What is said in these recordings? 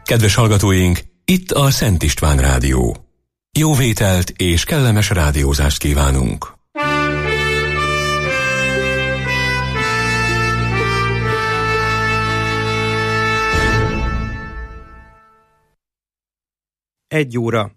Kedves hallgatóink, itt a Szent István Rádió. Jó vételt és kellemes rádiózást kívánunk! Egy óra.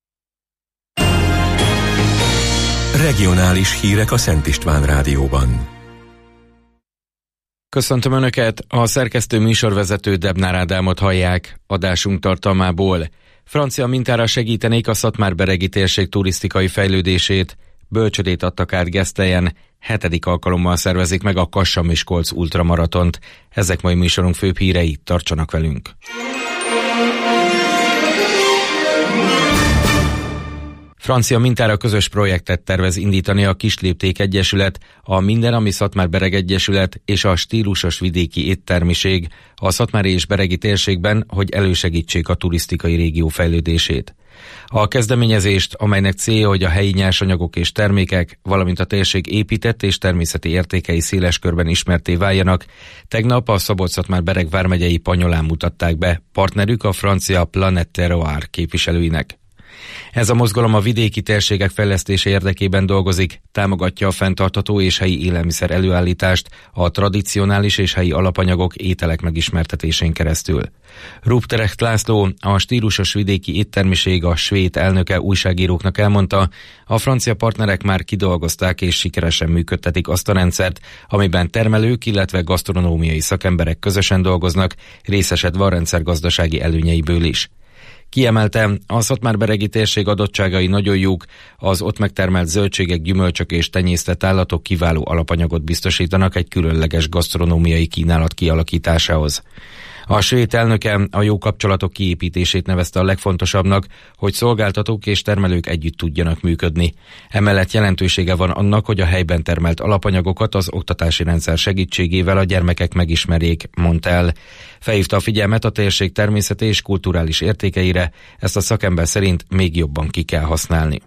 Regionális hírek a Szent István Rádióban. Köszöntöm Önöket, a szerkesztő műsorvezető Debnár Ádámot hallják. Adásunk tartalmából: francia mintára segítenék a Szatmár-beregi térség turisztikai fejlődését, bölcsödét adtak át Gesztelyen, 7. alkalommal szervezik meg a Kassa-Miskolc ultramaratont. Ezek mai műsorunk főbb hírei, tartsanak velünk! Francia mintára közös projektet tervez indítani a Kislépték Egyesület, a Minden, ami Szatmár-Bereg Egyesület és a Stílusos Vidéki Éttermiség a szatmári és beregi térségben, hogy elősegítsék a turisztikai régió fejlődését. A kezdeményezést, amelynek célja, hogy a helyi nyersanyagok és termékek, valamint a térség épített és természeti értékei széles körben ismertté váljanak, tegnap a Szabolcs-Szatmár-Bereg vármegyei Panyolán mutatták be, partnerük a francia Planète Terroir képviselőinek. Ez a mozgalom a vidéki térségek fejlesztése érdekében dolgozik, támogatja a fenntartható és helyi élelmiszer előállítást a tradicionális és helyi alapanyagok, ételek megismertetésén keresztül. Rupprecht László, a Stílusos Vidéki Éttermiség a svéd elnöke újságíróknak elmondta, a francia partnerek már kidolgozták és sikeresen működtetik azt a rendszert, amiben termelők, illetve gasztronómiai szakemberek közösen dolgoznak, részesedve a rendszer gazdasági előnyeiből is. Kiemelte, a Szatmár-beregi térség adottságai nagyon jók, az ott megtermelt zöldségek, gyümölcsök és tenyésztett állatok kiváló alapanyagot biztosítanak egy különleges gasztronómiai kínálat kialakításához. A svéd elnöke a jó kapcsolatok kiépítését nevezte a legfontosabbnak, hogy szolgáltatók és termelők együtt tudjanak működni. Emellett jelentősége van annak, hogy a helyben termelt alapanyagokat az oktatási rendszer segítségével a gyermekek megismerjék, mondta el. Felhívta a figyelmet a térség természeti és kulturális értékeire, ezt a szakember szerint még jobban ki kell használni.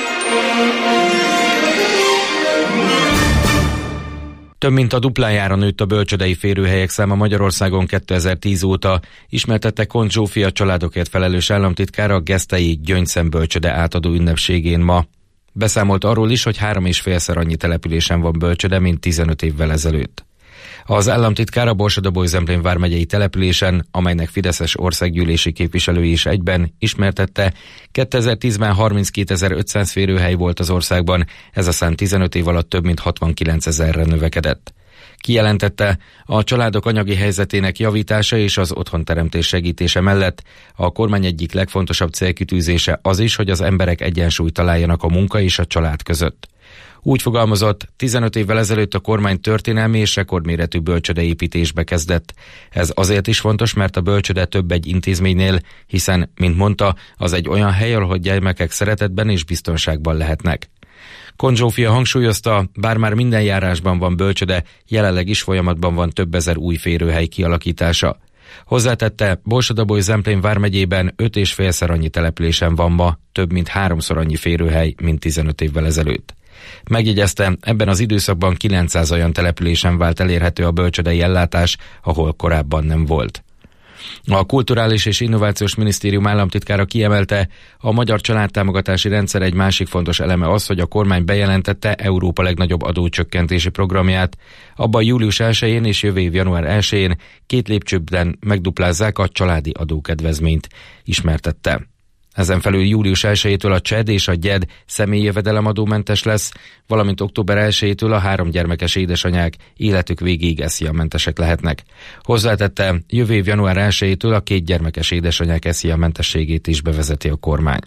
Több mint a duplájára nőtt a bölcsödei férőhelyek száma Magyarországon 2010 óta, ismertette Kont Zsófia családokért felelős államtitkár a gesztelyi Gyöngyszem bölcsöde átadó ünnepségén ma. Beszámolt arról is, hogy 3,5-szer annyi településen van bölcsöde, mint 15 évvel ezelőtt. Az államtitkár a Borsod-Abaúj-Zemplén vármegyei településen, amelynek fideszes országgyűlési képviselői is egyben, ismertette, 2010-ben 32.500 férőhely volt az országban, ez a szám 15 év alatt több mint 69.000-re növekedett. Kijelentette, a családok anyagi helyzetének javítása és az otthonteremtés segítése mellett a kormány egyik legfontosabb célkitűzése az is, hogy az emberek egyensúlyt találjanak a munka és a család között. Úgy fogalmazott, 15 évvel ezelőtt a kormány történelmi és rekordméretű bölcsödeépítésbe kezdett. Ez azért is fontos, mert a bölcsöde több egy intézménynél, hiszen, mint mondta, az egy olyan hely, ahol gyermekek szeretetben és biztonságban lehetnek. Kont Zsófia hangsúlyozta, bár már minden járásban van bölcsöde, jelenleg is folyamatban van több ezer új férőhely kialakítása. Hozzátette, Borsod-Abaúj-Zemplén vármegyében 5,5-szer annyi településen van ma, több mint 3-szor annyi férőhely, mint 15 évvel ezelőtt. Megjegyezte, ebben az időszakban 900 olyan településen vált elérhető a bölcsödei ellátás, ahol korábban nem volt. A Kulturális és Innovációs Minisztérium államtitkára kiemelte, a magyar családtámogatási rendszer egy másik fontos eleme az, hogy a kormány bejelentette Európa legnagyobb adócsökkentési programját. Abban július 1-én és jövő év január 1-én 2 lépcsőben megduplázzák a családi adókedvezményt, ismertette. Ezen felül július 1-től a CSED és a GYED személyi jövedelemadómentes lesz, valamint október 1-től a 3 gyermekes édesanyák életük végéig SZIA-mentesek lehetnek. Hozzátette, jövő év január 1-től a 2 gyermekes édesanyák SZIA-mentességét is bevezeti a kormány.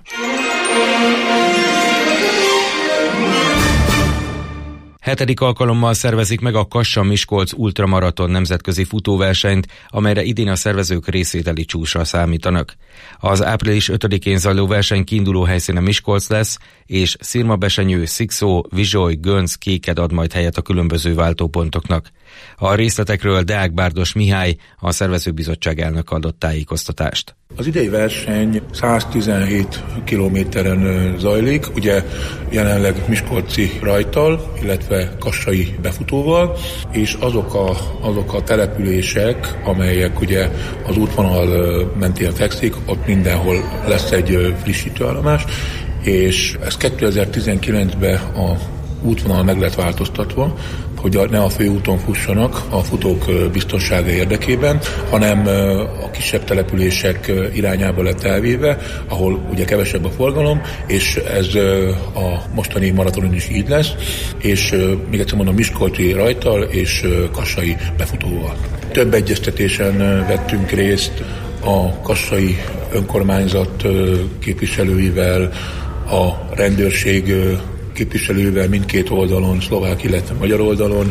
Hetedik alkalommal szervezik meg a Kassa-Miskolc ultramaraton nemzetközi futóversenyt, amelyre idén a szervezők részvételi csúcsra számítanak. Az április 5-én zajló verseny kiinduló helyszíne Miskolc lesz, és Szirmabesenyő, Szikszó, Vizsoly, Gönc, Kéked ad majd helyet a különböző váltópontoknak. A részletekről Deák Bárdos Mihály, a szervezőbizottság elnöke adott tájékoztatást. Az idei verseny 117 kilométeren zajlik, ugye jelenleg Miskolci rajttal, illetve kassai befutóval, és azok a települések, amelyek ugye az útvonal mentén fekszik, ott mindenhol lesz egy frissítőállomás, és ez 2019-ben a útvonal meg lett változtatva, hogy ne a főúton fussanak a futók biztonsága érdekében, hanem a kisebb települések irányába lett elvéve, ahol ugye kevesebb a forgalom, és ez a mostani maratonon is így lesz, és még egyszer mondom, Miskolci rajttal és kassai befutóval. Több egyeztetésen vettünk részt a kassai önkormányzat képviselőivel, a rendőrség képviselővel mindkét oldalon, szlovák, illetve magyar oldalon,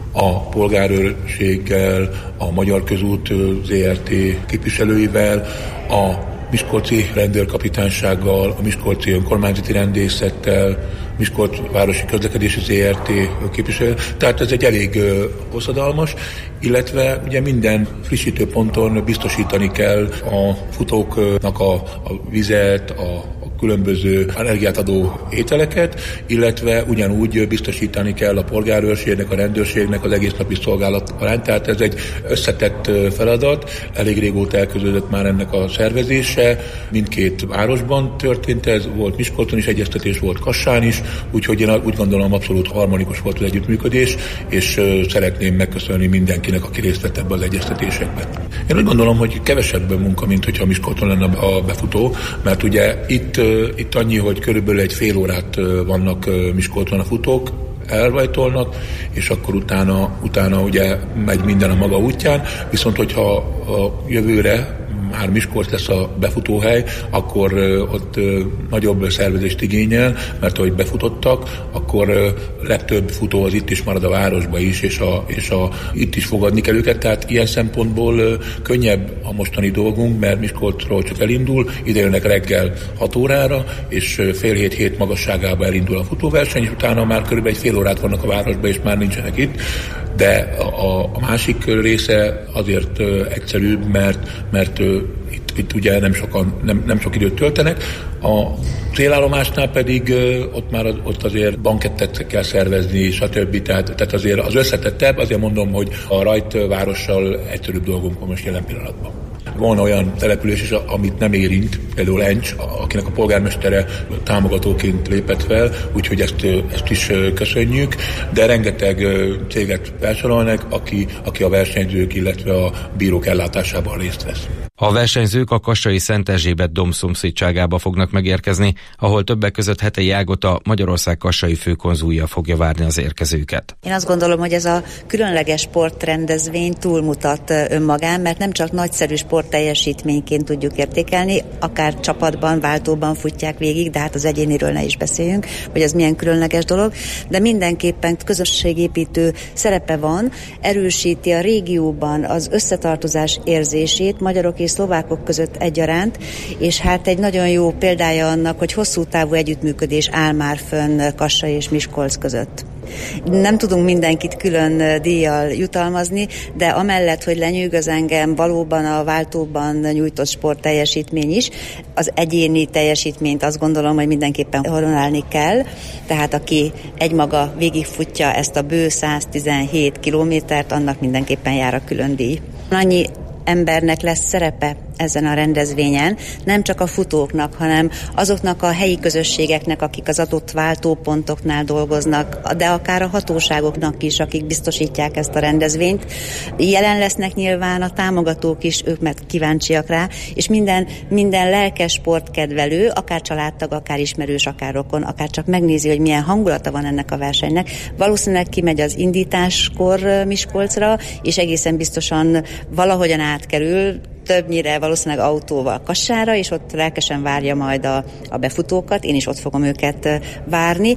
a polgárőrséggel, a Magyar Közút ZRT képviselőivel, a Miskolci rendőrkapitánysággal, a Miskolci önkormányzati rendészettel, Miskolc városi közlekedési ZRT képviselő. Tehát ez egy elég hosszadalmas, illetve ugye minden frissítőponton biztosítani kell a futóknak a vizet, a különböző energiát adó ételeket, illetve ugyanúgy biztosítani kell a polgárőrségnek, a rendőrségnek az egész napi szolgálat arányt. Tehát ez egy összetett feladat, elég régóta elkezdődött már ennek a szervezése, mindkét városban történt ez, volt Miskolcon is egyeztetés, volt Kassán is, úgyhogy én úgy gondolom abszolút harmonikus volt az együttműködés, és szeretném megköszönni mindenkinek, aki részt vett ebben az egyeztetésekben. Én úgy gondolom, hogy kevesebb munka, mint hogyha Miskolcon lenne a befutó, mert ugye itt annyi, hogy körülbelül egy fél órát vannak Miskolcon a futók, elrajtolnak, és akkor utána ugye megy minden a maga útján, viszont hogyha a jövőre már Miskolc lesz a befutóhely, akkor ott nagyobb szervezést igényel, mert ahogy befutottak, akkor legtöbb futó az itt is marad a városba is, és itt is fogadni kell őket, tehát ilyen szempontból könnyebb a mostani dolgunk, mert Miskolcról csak elindul, ide jönnek reggel 6 órára, és fél hét magasságába elindul a futóverseny, és utána már körülbelül egy fél órát vannak a városba, és már nincsenek itt, de a másik része azért egyszerűbb, mert itt ugye nem sok időt töltenek. A célállomásnál pedig ott azért bankettet kell szervezni, stb. Tehát azért az összetettebb, azért mondom, hogy a rajtvárossal egyszerűbb dolgunk van most jelen pillanatban. Van olyan település is, amit nem érint, például Encs, akinek a polgármestere támogatóként lépett fel, úgyhogy ezt is köszönjük, de rengeteg céget felsorolnak, aki a versenyzők, illetve a bírók ellátásában részt vesz. A versenyzők a kassai Szent Erzsébet dom szomszédságába fognak megérkezni, ahol többek között Hetei Ágota, Magyarország kassai főkonzulja fogja várni az érkezőket. Én azt gondolom, hogy ez a különleges sportrendezvény túlmutat önmagán, mert nem csak nagyszerű sportteljesítményként tudjuk értékelni, akár csapatban, váltóban futják végig, de hát az egyéniről ne is beszéljünk, hogy ez milyen különleges dolog, de mindenképpen közösségépítő szerepe van, erősíti a régióban az összetartozás érzését, magyarok és szlovákok között egyaránt, és hát egy nagyon jó példája annak, hogy hosszú távú együttműködés áll már fönn Kassa és Miskolc között. Nem tudunk mindenkit külön díjjal jutalmazni, de amellett, hogy lenyűgöz engem valóban a váltóban nyújtott sportteljesítmény is, az egyéni teljesítményt azt gondolom, hogy mindenképpen honorálni kell, tehát aki egymaga végigfutja ezt a bő 117 kilométert, annak mindenképpen jár a külön díj. Annyi embernek lesz szerepe ezen a rendezvényen, nem csak a futóknak, hanem azoknak a helyi közösségeknek, akik az adott váltópontoknál dolgoznak, de akár a hatóságoknak is, akik biztosítják ezt a rendezvényt. Jelen lesznek nyilván a támogatók is, ők meg kíváncsiak rá, és minden lelkes sportkedvelő, akár családtag, akár ismerős, akár rokon, akár csak megnézi, hogy milyen hangulata van ennek a versenynek. Valószínűleg kimegy az indításkor Miskolcra, és egészen biztosan valahogyan átkerül, többnyire valószínűleg autóval Kassára, és ott lelkesen várja majd a befutókat. Én is ott fogom őket várni.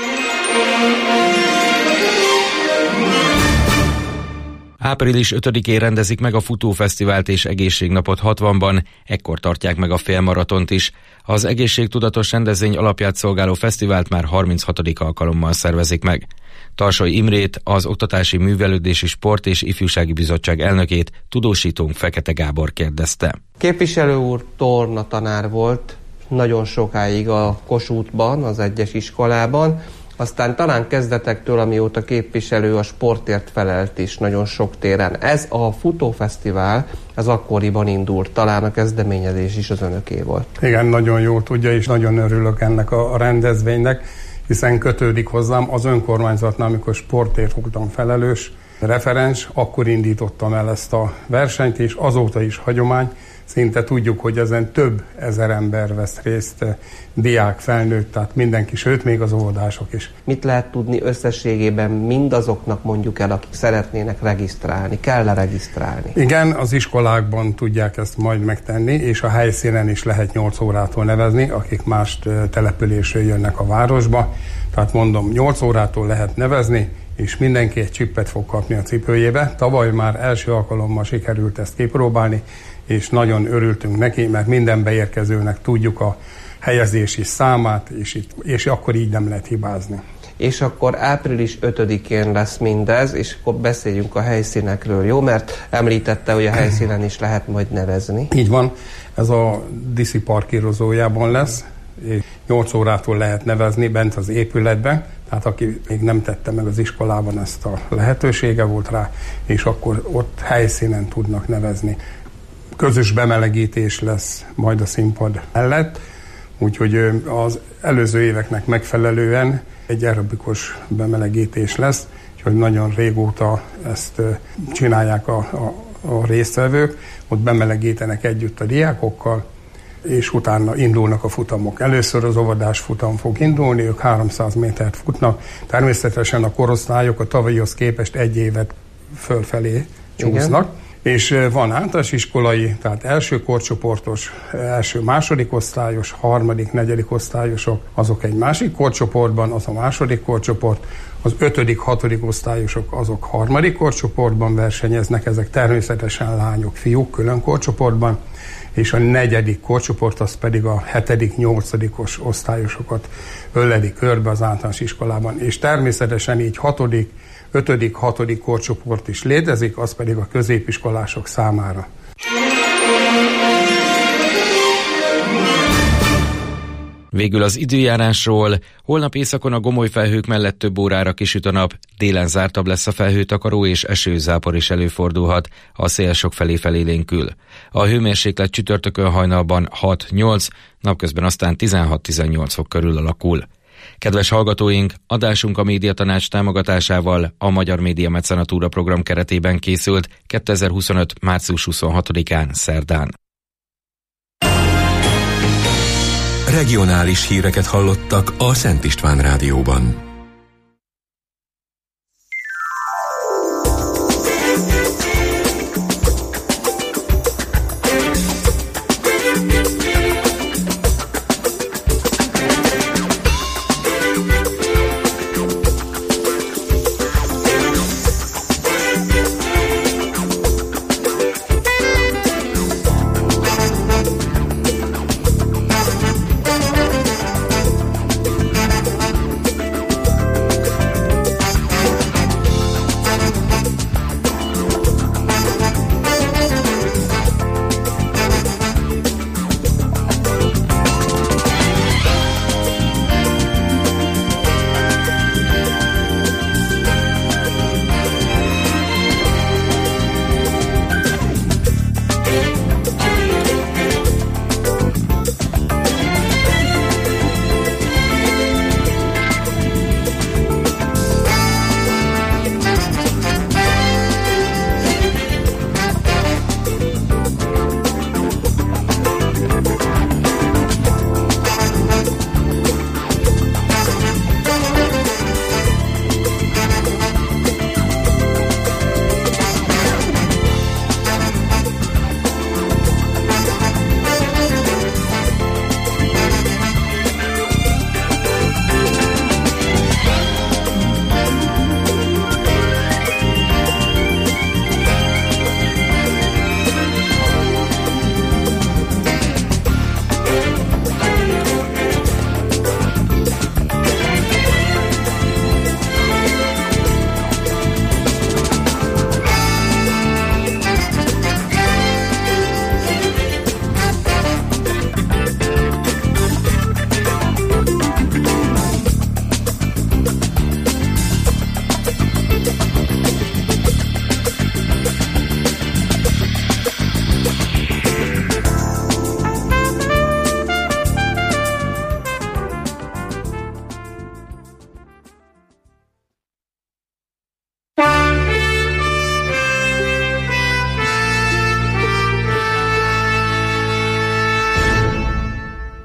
Április 5-én rendezik meg a futófesztivált és egészségnapot 60-ban, ekkor tartják meg a félmaratont is. Az egészségtudatos rendezvény alapját szolgáló fesztivált már 36. alkalommal szervezik meg. Tarsai Imrét, az Oktatási Művelődési Sport és Ifjúsági Bizottság elnökét tudósítónk Fekete Gábor kérdezte. Képviselő úr torna tanár volt nagyon sokáig a Kossuthban, az egyes iskolában, aztán talán kezdetektől, amióta képviselő, a sportért felelt is nagyon sok téren. Ez a futófesztivál, ez akkoriban indult, talán a kezdeményezés is az önöké volt. Igen, nagyon jól tudja, és nagyon örülök ennek a rendezvénynek, hiszen kötődik hozzám az önkormányzatnál, amikor sportért voltam felelős referens, akkor indítottam el ezt a versenyt, és azóta is hagyomány. Szinte tudjuk, hogy ezen több ezer ember vesz részt, diák, felnőtt, tehát mindenki, sőt, még az óvodások is. Mit lehet tudni összességében mindazoknak, mondjuk el, akik szeretnének regisztrálni? Kell-e regisztrálni? Igen, az iskolákban tudják ezt majd megtenni, és a helyszínen is lehet 8 órától nevezni, akik más településről jönnek a városba. Tehát mondom, 8 órától lehet nevezni, és mindenki egy csippet fog kapni a cipőjébe. Tavaly már első alkalommal sikerült ezt kipróbálni, és nagyon örültünk neki, mert minden beérkezőnek tudjuk a helyezési számát, és akkor így nem lehet hibázni. És akkor április 5-én lesz mindez, és akkor beszéljünk a helyszínekről, jó? Mert említette, hogy a helyszínen is lehet majd nevezni. Így van, ez a Diszi parkírozójában lesz, 8 órától lehet nevezni bent az épületben, tehát aki még nem tette meg az iskolában, ezt a lehetősége volt rá, és akkor ott helyszínen tudnak nevezni. Közös bemelegítés lesz majd a színpad mellett, úgyhogy az előző éveknek megfelelően egy aerobikus bemelegítés lesz, úgyhogy nagyon régóta ezt csinálják a résztvevők, ott bemelegítenek együtt a diákokkal, és utána indulnak a futamok. Először az óvodás futam fog indulni, ők 300 métert futnak. Természetesen a korosztályok a tavalyihoz képest egy évet fölfelé csúsznak. Igen. És van általános iskolai, tehát első korcsoportos, első-második osztályos, harmadik, negyedik osztályosok, azok egy másik korcsoportban, az a második korcsoport, az 5.-6. osztályosok, azok harmadik korcsoportban versenyeznek, ezek természetesen lányok, fiúk külön korcsoportban, és a negyedik korcsoport az pedig a 7.-8. osztályosokat öleli körbe az általános iskolában, és természetesen így 6., 5., 6. korcsoport is létezik, az pedig a középiskolások számára. Végül az időjárásról. Holnap északon a gomoly felhők mellett több órára kisüt a nap, délen zártabb lesz a felhőtakaró és esőzápor is előfordulhat, a szél sokfelé felélénkül. A hőmérséklet csütörtökön hajnalban 6-8, napközben aztán 16-18 fok körül alakul. Kedves hallgatóink, adásunk a Médiatanács támogatásával a Magyar Média Mecenatúra program keretében készült 2025. március 26-án szerdán. Regionális híreket hallottak a Szent István Rádióban.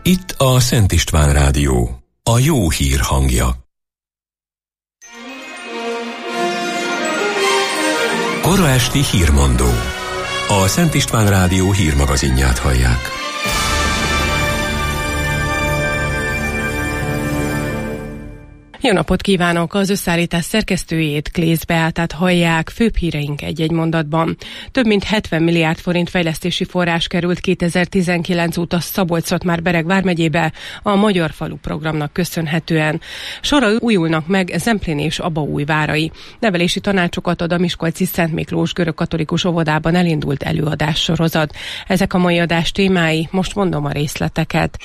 Itt a Szent István Rádió, a jó hír hangja. Kora esti hírmondó. A Szent István Rádió hírmagazinját hallják. Jó napot kívánok! Az összeállítás szerkesztőjét, Klész Beátát hallják, főbb híreink egy-egy mondatban. Több mint 70 milliárd forint fejlesztési forrás került 2019 óta Szabolcs-Szatmár-Bereg vármegyébe a Magyar Falu programnak köszönhetően. Sorra újulnak meg Zemplén és Abaúj várai. Nevelési tanácsokat ad a miskolci Szent Miklós görögkatolikus óvodában elindult előadássorozat. Ezek a mai adás témái, most mondom a részleteket.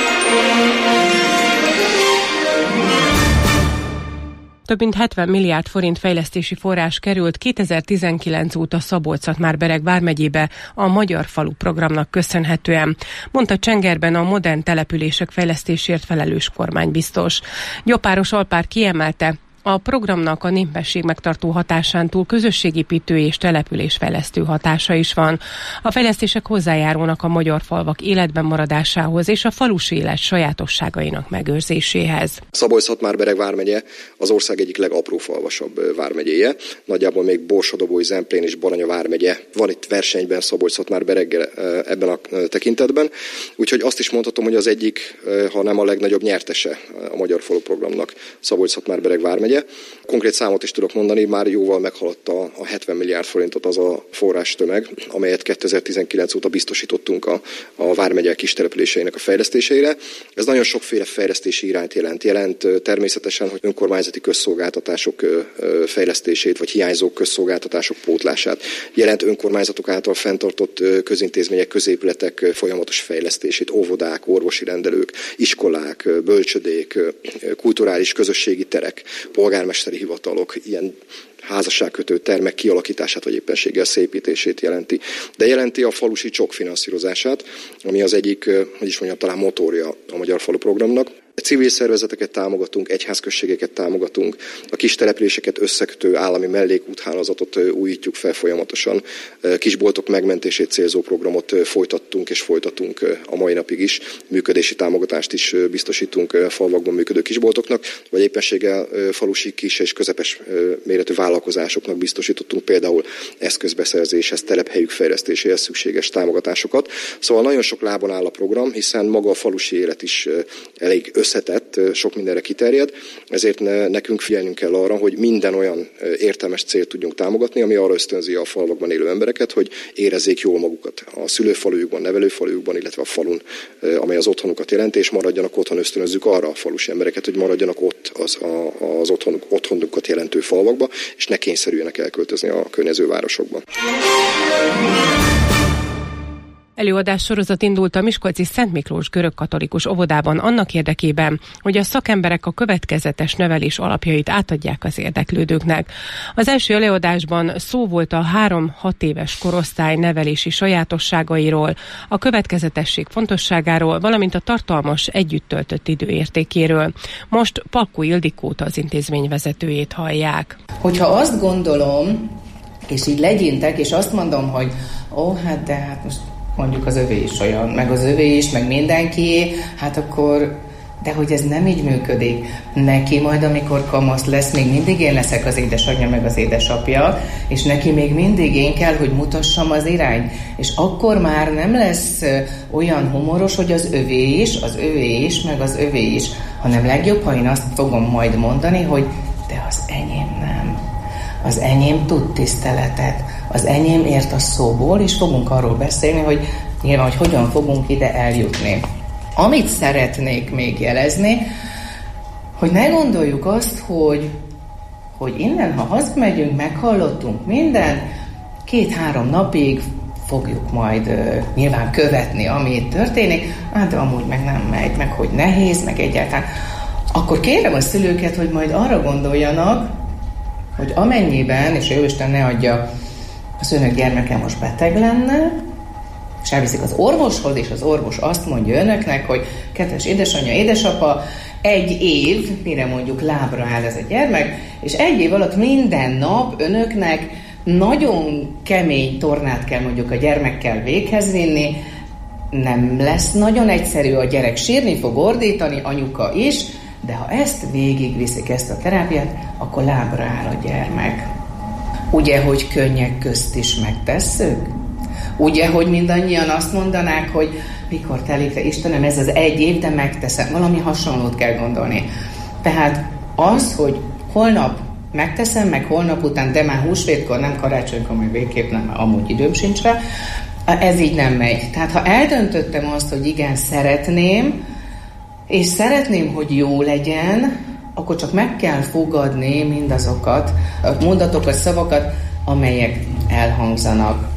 Több mint 70 milliárd forint fejlesztési forrás került 2019 óta Szabolcs-Szatmár-Bereg vármegyébe a Magyar Falu programnak köszönhetően, mondta Csengerben a modern települések fejlesztésért felelős kormánybiztos. Gyopáros Alpár kiemelte, a programnak a népesség megtartó hatásán túl közösségépítő és településfejlesztő hatása is van. A fejlesztések hozzájárulnak a magyar falvak életben maradásához és a falusi élet sajátosságainak megőrzéséhez. Szabolcs-Szatmár-Bereg vármegye az ország egyik legaprófalvasabb vármegyéje. Nagyjából még Borsod-Abaúj, Zemplén és Baranya vármegye van itt versenyben Szabolcs-Szatmár-Bereggel ebben a tekintetben. Úgyhogy azt is mondhatom, hogy az egyik, ha nem a legnagyobb nyertese a Magyar Falu programnak Szabolcs-Szatmár-Bereg vármegye. Konkrét számot is tudok mondani, már jóval meghaladta a 70 milliárd forintot az a forrástömeg, amelyet 2019 óta biztosítottunk a vármegye kistelepüléseinek a fejlesztéseire. Ez nagyon sokféle fejlesztési irányt jelent természetesen, hogy önkormányzati közszolgáltatások fejlesztését, vagy hiányzó közszolgáltatások pótlását. Jelent önkormányzatok által fenntartott közintézmények, középületek folyamatos fejlesztését, óvodák, orvosi rendelők, iskolák, bölcsödék, kulturális közösségi terek, polgármesteri hivatalok, ilyen házasságkötő termek kialakítását vagy éppenséggel szépítését jelenti. De jelenti a falusi csok finanszírozását, ami az egyik, talán motorja a Magyar Falu programnak. Civil szervezeteket támogatunk, egyházközségeket támogatunk, a kis településeket összekötő állami mellékúthálózatot újítjuk fel folyamatosan, kisboltok megmentését célzó programot folytattunk és folytatunk a mai napig is, működési támogatást is biztosítunk falvakban működő kisboltoknak, vagy éppenséggel falusi kis és közepes méretű vállalkozásoknak biztosítottunk például eszközbeszerzéshez, telephelyük fejlesztéséhez szükséges támogatásokat. Szóval nagyon sok lábon áll a program, hiszen maga a falusi élet is elég összetett, sok mindenre kiterjed, ezért nekünk figyelnünk kell arra, hogy minden olyan értelmes célt tudjunk támogatni, ami arra ösztönzi a falvakban élő embereket, hogy érezzék jól magukat a szülőfalujukban, nevelőfalujukban, illetve a falun, amely az otthonukat jelenti, és maradjanak otthon, ösztönözzük arra a falusi embereket, hogy maradjanak ott az otthonukat jelentő falvakba, és ne kényszerüljenek elköltözni a környező városokba. Előadás sorozat indult a miskolci Szent Miklós görögkatolikus óvodában annak érdekében, hogy a szakemberek a következetes nevelés alapjait átadják az érdeklődőknek. Az első előadásban szó volt a 3-6 éves korosztály nevelési sajátosságairól, a következetesség fontosságáról, valamint a tartalmas együtt töltött idő értékéről. Most Palkó Ildikót, az intézmény vezetőjét hallják. Hogyha azt gondolom, és így legyintek, és azt mondom, hogy hát most mondjuk az övé is olyan, meg az övé is, meg mindenkié, hát akkor, de hogy ez nem így működik. Neki majd, amikor kamasz lesz, még mindig én leszek az édesanyja, meg az édesapja, és neki még mindig én kell, hogy mutassam az irányt. És akkor már nem lesz olyan humoros, hogy az övé is, meg az övé is, hanem legjobb, ha én azt fogom majd mondani, hogy de az enyém nem. Az enyém tud tiszteletet, az enyém ért a szóból, és fogunk arról beszélni, hogy nyilván, hogy hogyan fogunk ide eljutni. Amit szeretnék még jelezni, hogy ne gondoljuk azt, hogy innen, ha hazamegyünk, meghallottunk mindent, 2-3 napig fogjuk majd nyilván követni, ami itt történik, de amúgy meg nem megy, meg hogy nehéz, meg egyáltalán. Akkor kérem a szülőket, hogy majd arra gondoljanak, hogy amennyiben, és Jóisten ne adja, az önök gyermeke most beteg lenne, és elviszik az orvoshoz, és az orvos azt mondja önöknek, hogy kedves édesanyja, édesapa, 1 év, mire mondjuk lábra áll ez a gyermek, és 1 év alatt minden nap önöknek nagyon kemény tornát kell mondjuk a gyermekkel véghez vinni, nem lesz nagyon egyszerű, a gyerek sírni fog, ordítani, anyuka is, de ha ezt végigviszik, ezt a terápiát, akkor lábra áll a gyermek. Ugye, hogy könnyek közt is megtesszük? Ugye, hogy mindannyian azt mondanák, hogy mikor telik le, Istenem, ez az 1 év, de megteszem. Valami hasonlót kell gondolni. Tehát az, hogy holnap megteszem, meg holnap után, de már húsvétkor, nem karácsonykor, meg végképp nem, amúgy időm sincs rá, ez így nem megy. Tehát ha eldöntöttem azt, hogy igen, szeretném, és szeretném, hogy jó legyen, akkor csak meg kell fogadni mindazokat, a mondatokat, szavakat, amelyek elhangzanak.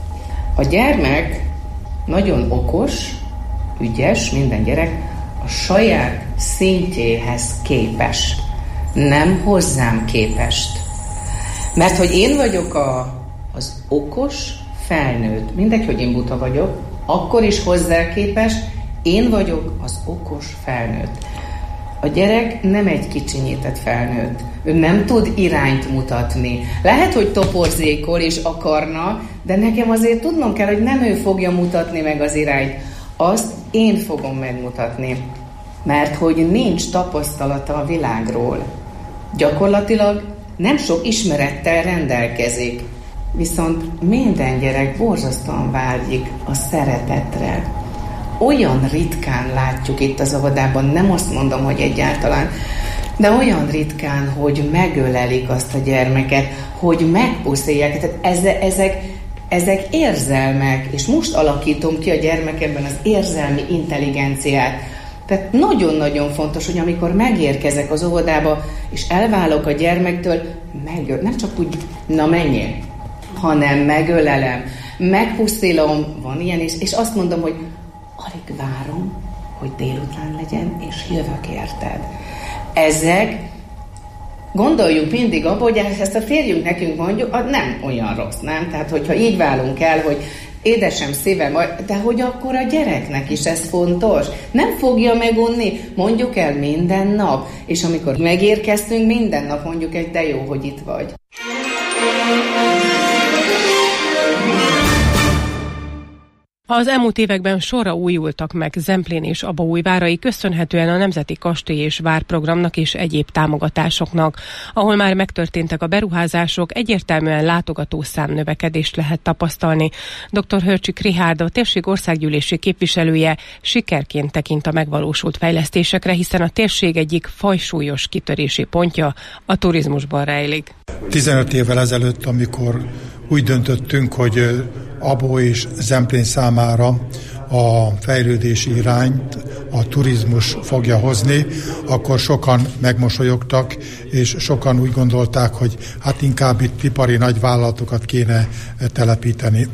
A gyermek nagyon okos, ügyes, minden gyerek a saját szintjéhez képes, nem hozzám képest. Mert hogy én vagyok az okos felnőtt, mindegy, hogy én buta vagyok, akkor is hozzá képes, én vagyok az okos felnőtt. A gyerek nem egy kicsinyített felnőtt. Ő nem tud irányt mutatni. Lehet, hogy toporzékol és akarna, de nekem azért tudnom kell, hogy nem ő fogja mutatni meg az irányt. Azt én fogom megmutatni. Mert hogy nincs tapasztalata a világról. Gyakorlatilag nem sok ismerettel rendelkezik. Viszont minden gyerek borzasztóan vágyik a szeretetre. Olyan ritkán látjuk itt az óvodában, nem azt mondom, hogy egyáltalán, de olyan ritkán, hogy megölelik azt a gyermeket, hogy megpuszilják. Tehát ezek érzelmek, és most alakítom ki a gyermekemben az érzelmi intelligenciát. Tehát nagyon-nagyon fontos, hogy amikor megérkezek az óvodába, és elválok a gyermektől, nem csak úgy, na menjél, hanem megölelem, megpuszilom, van ilyen is, és azt mondom, hogy alig várom, hogy délután legyen, és jövök érted. Ezek, gondoljunk mindig abba, hogy ezt a férjünk nekünk mondjuk, nem olyan rossz, nem? Tehát, hogyha így válunk el, hogy édesem szívem, de hogy akkor a gyereknek is ez fontos. Nem fogja megunni, mondjuk el minden nap, és amikor megérkeztünk, minden nap mondjuk egy de jó, hogy itt vagy. Az elmúlt években sorra újultak meg Zemplén és Abaújvárai köszönhetően a Nemzeti Kastély és Várprogramnak és egyéb támogatásoknak. Ahol már megtörténtek a beruházások, egyértelműen látogatószám növekedést lehet tapasztalni. Dr. Hörcsik Richárd, a térség országgyűlési képviselője sikerként tekint a megvalósult fejlesztésekre, hiszen a térség egyik fajsúlyos kitörési pontja a turizmusban rejlik. 15 évvel ezelőtt, amikor úgy döntöttünk, hogy Abó és Zemplén számára a fejlődési irányt a turizmus fogja hozni, akkor sokan megmosolyogtak, és sokan úgy gondolták, hogy hát inkább itt ipari nagyvállalatokat kéne telepíteni.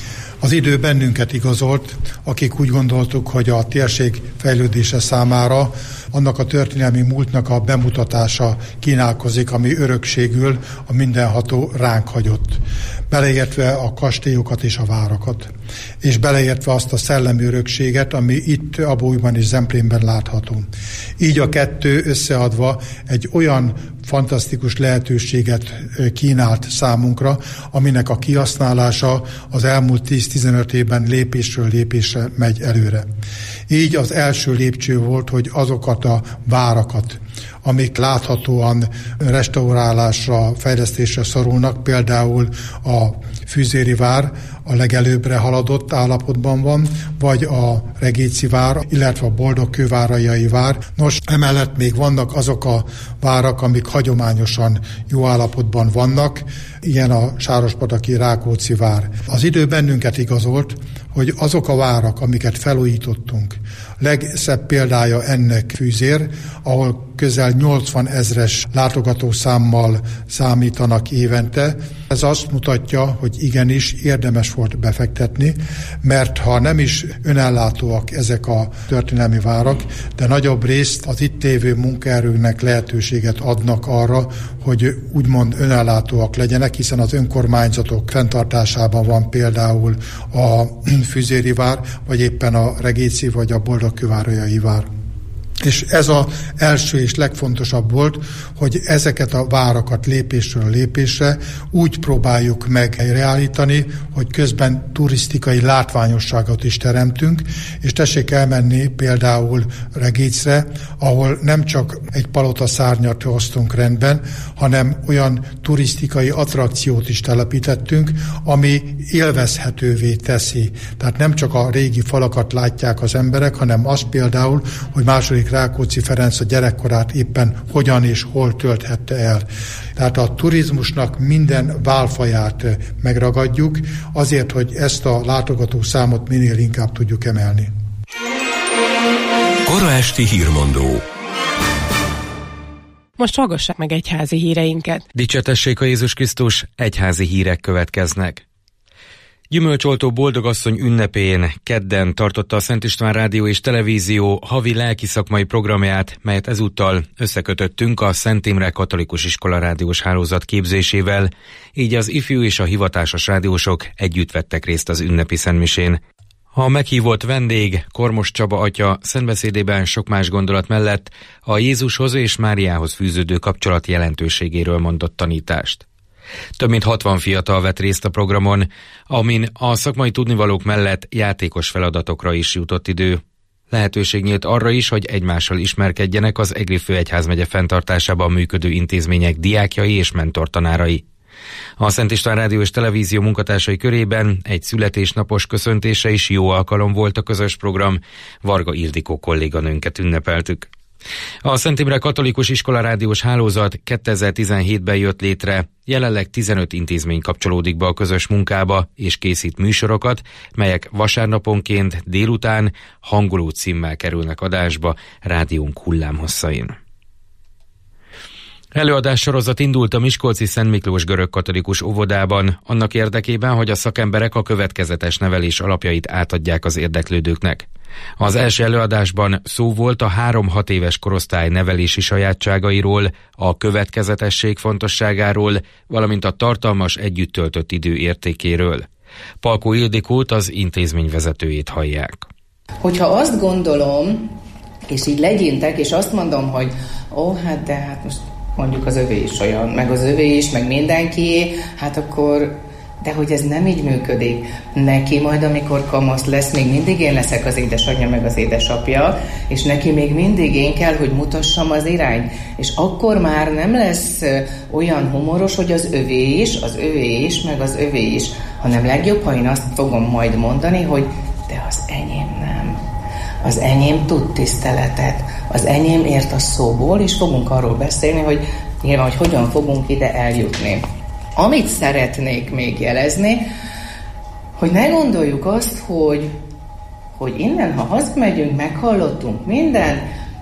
Az idő bennünket igazolt, akik úgy gondoltuk, hogy a térség fejlődése számára annak a történelmi múltnak a bemutatása kínálkozik, ami örökségül a mindenható ránk hagyott. Beleértve a kastélyokat és a várakat. És beleértve azt a szellemi örökséget, ami itt Abaújban és Zemplénben látható. Így a kettő összeadva egy olyan fantasztikus lehetőséget kínált számunkra, aminek a kihasználása az elmúlt 10-15 évben lépésről lépésre megy előre. Így az első lépcső volt, hogy azokat a várakat, amik láthatóan restaurálásra, fejlesztésre szorulnak, például a Füzéri vár a legelőbbre haladott állapotban van, vagy a Regéci vár, illetve a Boldogkővárajai vár. Nos, emellett még vannak azok a várak, amik hagyományosan jó állapotban vannak, ilyen a Sárospataki Rákóczi vár. Az idő bennünket igazolt, hogy azok a várak, amiket felújítottunk, legszebb példája ennek Füzér, ahol közel 80 000-es látogatószámmal számítanak évente. Ez azt mutatja, hogy igenis érdemes volt befektetni, mert ha nem is önellátóak ezek a történelmi várak, de nagyobb részt az itt lévő munkaerőnek lehetőséget adnak arra, hogy úgymond önellátóak legyenek, hiszen az önkormányzatok fenntartásában van például a Füzéri vár, vagy éppen a Regéci, vagy a Boldogkővárajai vár. És ez az első és legfontosabb volt, hogy ezeket a várakat lépésről lépésre úgy próbáljuk meg helyreállítani, hogy közben turisztikai látványosságot is teremtünk, és tessék elmenni például Regécre, ahol nem csak egy palotaszárnyat hoztunk rendben, hanem olyan turisztikai attrakciót is telepítettünk, ami élvezhetővé teszi. Tehát nem csak a régi falakat látják az emberek, hanem az például, hogy második Rákóczi Ferenc a gyerekkorát éppen hogyan és hol tölthette el. Tehát a turizmusnak minden válfaját megragadjuk, azért, hogy ezt a látogató számot minél inkább tudjuk emelni. Kora esti hírmondó. Most hallgassák meg egyházi híreinket. Dicsértessék a Jézus Krisztus, egyházi hírek következnek. Gyümölcsoltó boldogasszony ünnepén kedden tartotta a Szent István Rádió és Televízió havi lelkiszakmai programját, melyet ezúttal összekötöttünk a Szent Imre Katolikus Iskola rádiós hálózat képzésével, így az ifjú és a hivatásos rádiósok együtt vettek részt az ünnepi szentmisén. A meghívott vendég, Kormos Csaba atya szentbeszédében sok más gondolat mellett a Jézushoz és Máriához fűződő kapcsolat jelentőségéről mondott tanítást. Több mint 60 fiatal vett részt a programon, amin a szakmai tudnivalók mellett játékos feladatokra is jutott idő. Lehetőség nyílt arra is, hogy egymással ismerkedjenek az Egri főegyházmegye fenntartásában működő intézmények diákjai és mentortanárai. A Szent István Rádió és Televízió munkatársai körében egy születésnapos köszöntése is jó alkalom volt a közös program, Varga Ildikó kolléganőnket ünnepeltük. A Szent Imre Katolikus Iskola rádiós hálózat 2017-ben jött létre, jelenleg 15 intézmény kapcsolódik be a közös munkába és készít műsorokat, melyek vasárnaponként délután hangoló címmel kerülnek adásba rádiónk hullámhosszain. Előadássorozat indult a miskolci Szent Miklós görögkatolikus óvodában, annak érdekében, hogy a szakemberek a következetes nevelés alapjait átadják az érdeklődőknek. Az első előadásban szó volt a 3-6 éves korosztály nevelési sajátságairól, a következetesség fontosságáról, valamint a tartalmas együtt töltött idő értékéről. Palkó Ildikót, az intézmény vezetőjét hallják. Hogyha azt gondolom, és így legyintek, és azt mondom, hogy de hát most mondjuk az övé is olyan, meg az övé is, meg mindenkié, hát akkor, de hogy ez nem így működik. Neki majd, amikor kamasz lesz, még mindig én leszek az édesanyja, meg az édesapja, és neki még mindig én kell, hogy mutassam az irányt. És akkor már nem lesz olyan humoros, hogy az övé is, meg az övé is, hanem legjobb, ha én azt fogom majd mondani, hogy de az enyém nem. Az enyém tud tiszteletet, az enyém ért a szóból, és fogunk arról beszélni, hogy nyilván, hogy hogyan fogunk ide eljutni. Amit szeretnék még jelezni, hogy ne gondoljuk azt, hogy innen, ha hazamegyünk, meghallottunk minden,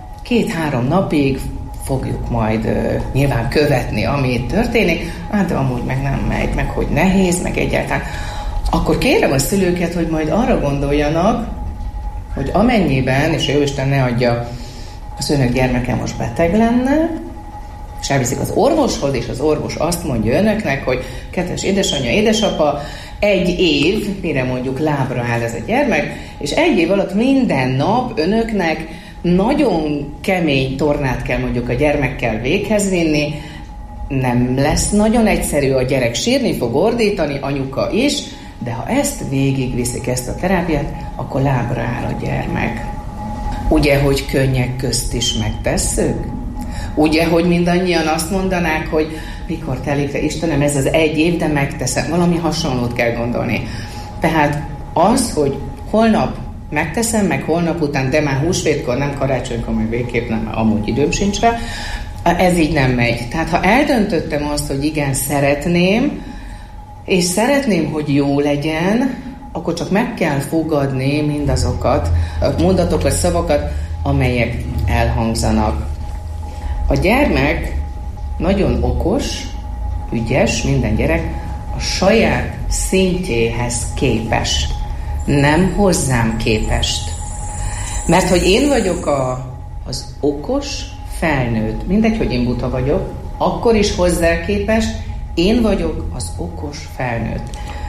2-3 napig fogjuk majd nyilván követni, ami itt történik, de amúgy meg nem megy, meg hogy nehéz, meg egyáltalán. Akkor kérem a szülőket, hogy majd arra gondoljanak, hogy amennyiben, és Jóisten ne adja, az önök gyermeke most beteg lenne, és elviszik az orvoshoz, és az orvos azt mondja önöknek, hogy kedves édesanyja, édesapa, 1 év, mire mondjuk lábra áll ez a gyermek, és 1 év alatt minden nap önöknek nagyon kemény tornát kell mondjuk a gyermekkel véghez vinni, nem lesz nagyon egyszerű, a gyerek sírni fog, ordítani, anyuka is, de ha ezt végigviszik, ezt a terápiát, akkor lábra áll a gyermek. Ugye, hogy könnyek közt is megtesszük? Ugye, hogy mindannyian azt mondanák, hogy mikor telik le, Istenem, ez az 1 év, de megteszem. Valami hasonlót kell gondolni. Tehát az, hogy holnap megteszem, meg holnap után, de már húsvétkor, nem karácsonykor, meg végképp nem, amúgy időm sincs rá, ez így nem megy. Tehát ha eldöntöttem azt, hogy igen, szeretném, és szeretném, hogy jó legyen, akkor csak meg kell fogadni mindazokat a mondatokat, szavakat, amelyek elhangzanak. A gyermek nagyon okos, ügyes, minden gyerek a saját szintjéhez képest, nem hozzám képest. Mert hogy én vagyok az okos felnőtt, mindegy, hogy én buta vagyok, akkor is hozzá képest, én vagyok az okos felnőtt.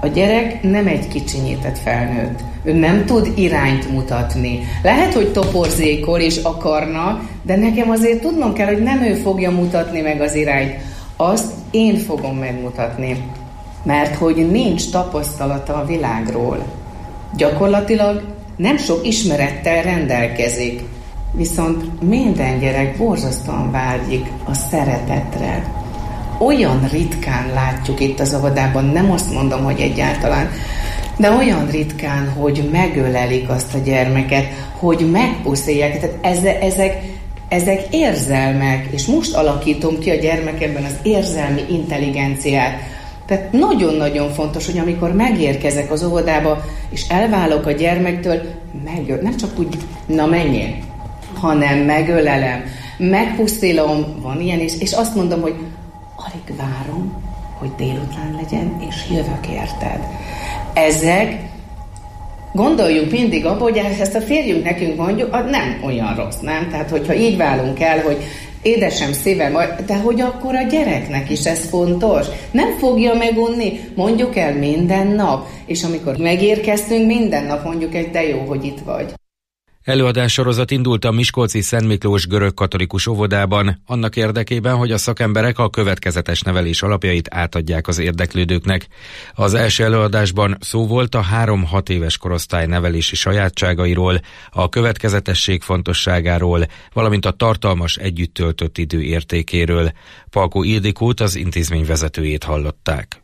A gyerek nem egy kicsinyített felnőtt. Ő nem tud irányt mutatni. Lehet, hogy toporzékol és akarna, de nekem azért tudnom kell, hogy nem ő fogja mutatni meg az irányt. Azt én fogom megmutatni. Mert hogy nincs tapasztalata a világról. Gyakorlatilag nem sok ismerettel rendelkezik. Viszont minden gyerek borzasztóan vágyik a szeretetre. Olyan ritkán látjuk itt az óvodában, nem azt mondom, hogy egyáltalán, de olyan ritkán, hogy megölelik azt a gyermeket, hogy megpuszilják. Tehát ezek érzelmek, és most alakítom ki a gyermekemben az érzelmi intelligenciát. Tehát nagyon-nagyon fontos, hogy amikor megérkezek az óvodába, és elválok a gyermektől, nem csak úgy, na menjél, hanem megölelem, megpuszilom, van ilyen is, és azt mondom, hogy alig várom, hogy délután legyen, és jövök érted. Ezek, gondoljunk mindig abba, hogy ezt a férjünk nekünk mondjuk, nem olyan rossz, nem? Tehát, hogyha így válunk el, hogy édesem szívem, de hogy akkor a gyereknek is ez fontos. Nem fogja megunni, mondjuk el minden nap, és amikor megérkeztünk, minden nap mondjuk de jó, hogy itt vagy. Előadássorozat indult a miskolci Szent Miklós görögkatolikus óvodában, annak érdekében, hogy a szakemberek a következetes nevelés alapjait átadják az érdeklődőknek. Az első előadásban szó volt a 3-6 éves korosztály nevelési sajátságairól, a következetesség fontosságáról, valamint a tartalmas együtt töltött idő értékéről. Palkó Ildikót, az intézmény vezetőjét hallották.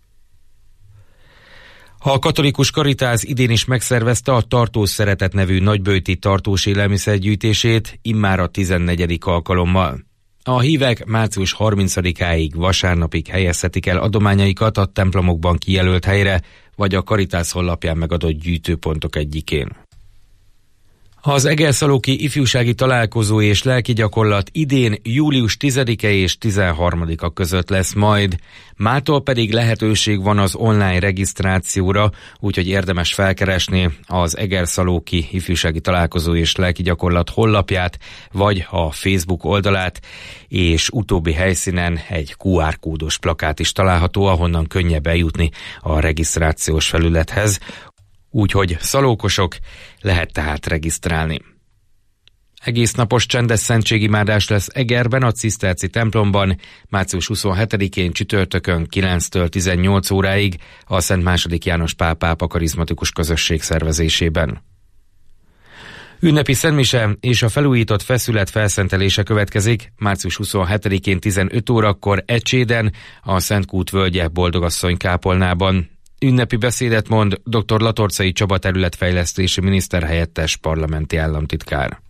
A katolikus Karitász idén is megszervezte a Tartós Szeretet nevű nagyböjti tartós élelmiszergyűjtését, immár a 14. alkalommal. A hívek március 30-áig vasárnapig helyezhetik el adományaikat a templomokban kijelölt helyre, vagy a Karitász honlapján megadott gyűjtőpontok egyikén. Az Egerszalóki ifjúsági találkozó és lelki gyakorlat idén július 10-e és 13-a között lesz majd. Mától pedig lehetőség van az online regisztrációra, úgyhogy érdemes felkeresni az Egerszalóki ifjúsági találkozó és lelki gyakorlat honlapját, vagy a Facebook oldalát, és utóbbi helyszínen egy QR kódos plakát is található, ahonnan könnyebb eljutni a regisztrációs felülethez. Úgyhogy szalókosok, lehet tehát regisztrálni. Egész napos csendes szentségimádás lesz Egerben, a Ciszterci templomban, március 27-én csütörtökön 9-től 18 óráig a Szent II. János Pál pápa karizmatikus közösség szervezésében. Ünnepi szentmise és a felújított feszület felszentelése következik március 27-én 15 órakor Ecséden, a Szent Kút völgye Boldogasszony kápolnában. Ünnepi beszédet mond dr. Latorcai Csaba területfejlesztési miniszterhelyettes parlamenti államtitkár.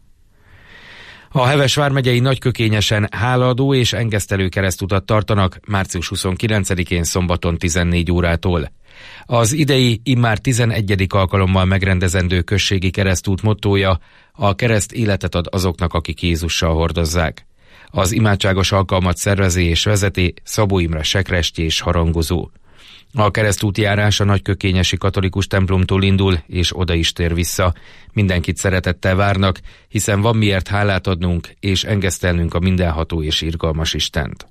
A Heves vármegyei Nagykökényesen hálaadó és engesztelő keresztutat tartanak március 29-én szombaton 14 órától. Az idei immár 11. alkalommal megrendezendő községi keresztút mottója: a kereszt életet ad azoknak, akik Jézussal hordozzák. Az imádságos alkalmat szervezi és vezeti Szabó Imre sekrestyi és harangozó. A keresztútjárás a Nagykökényesi katolikus templomtól indul, és oda is tér vissza. Mindenkit szeretettel várnak, hiszen van miért hálát adnunk, és engesztelnünk a mindenható és irgalmas Istent.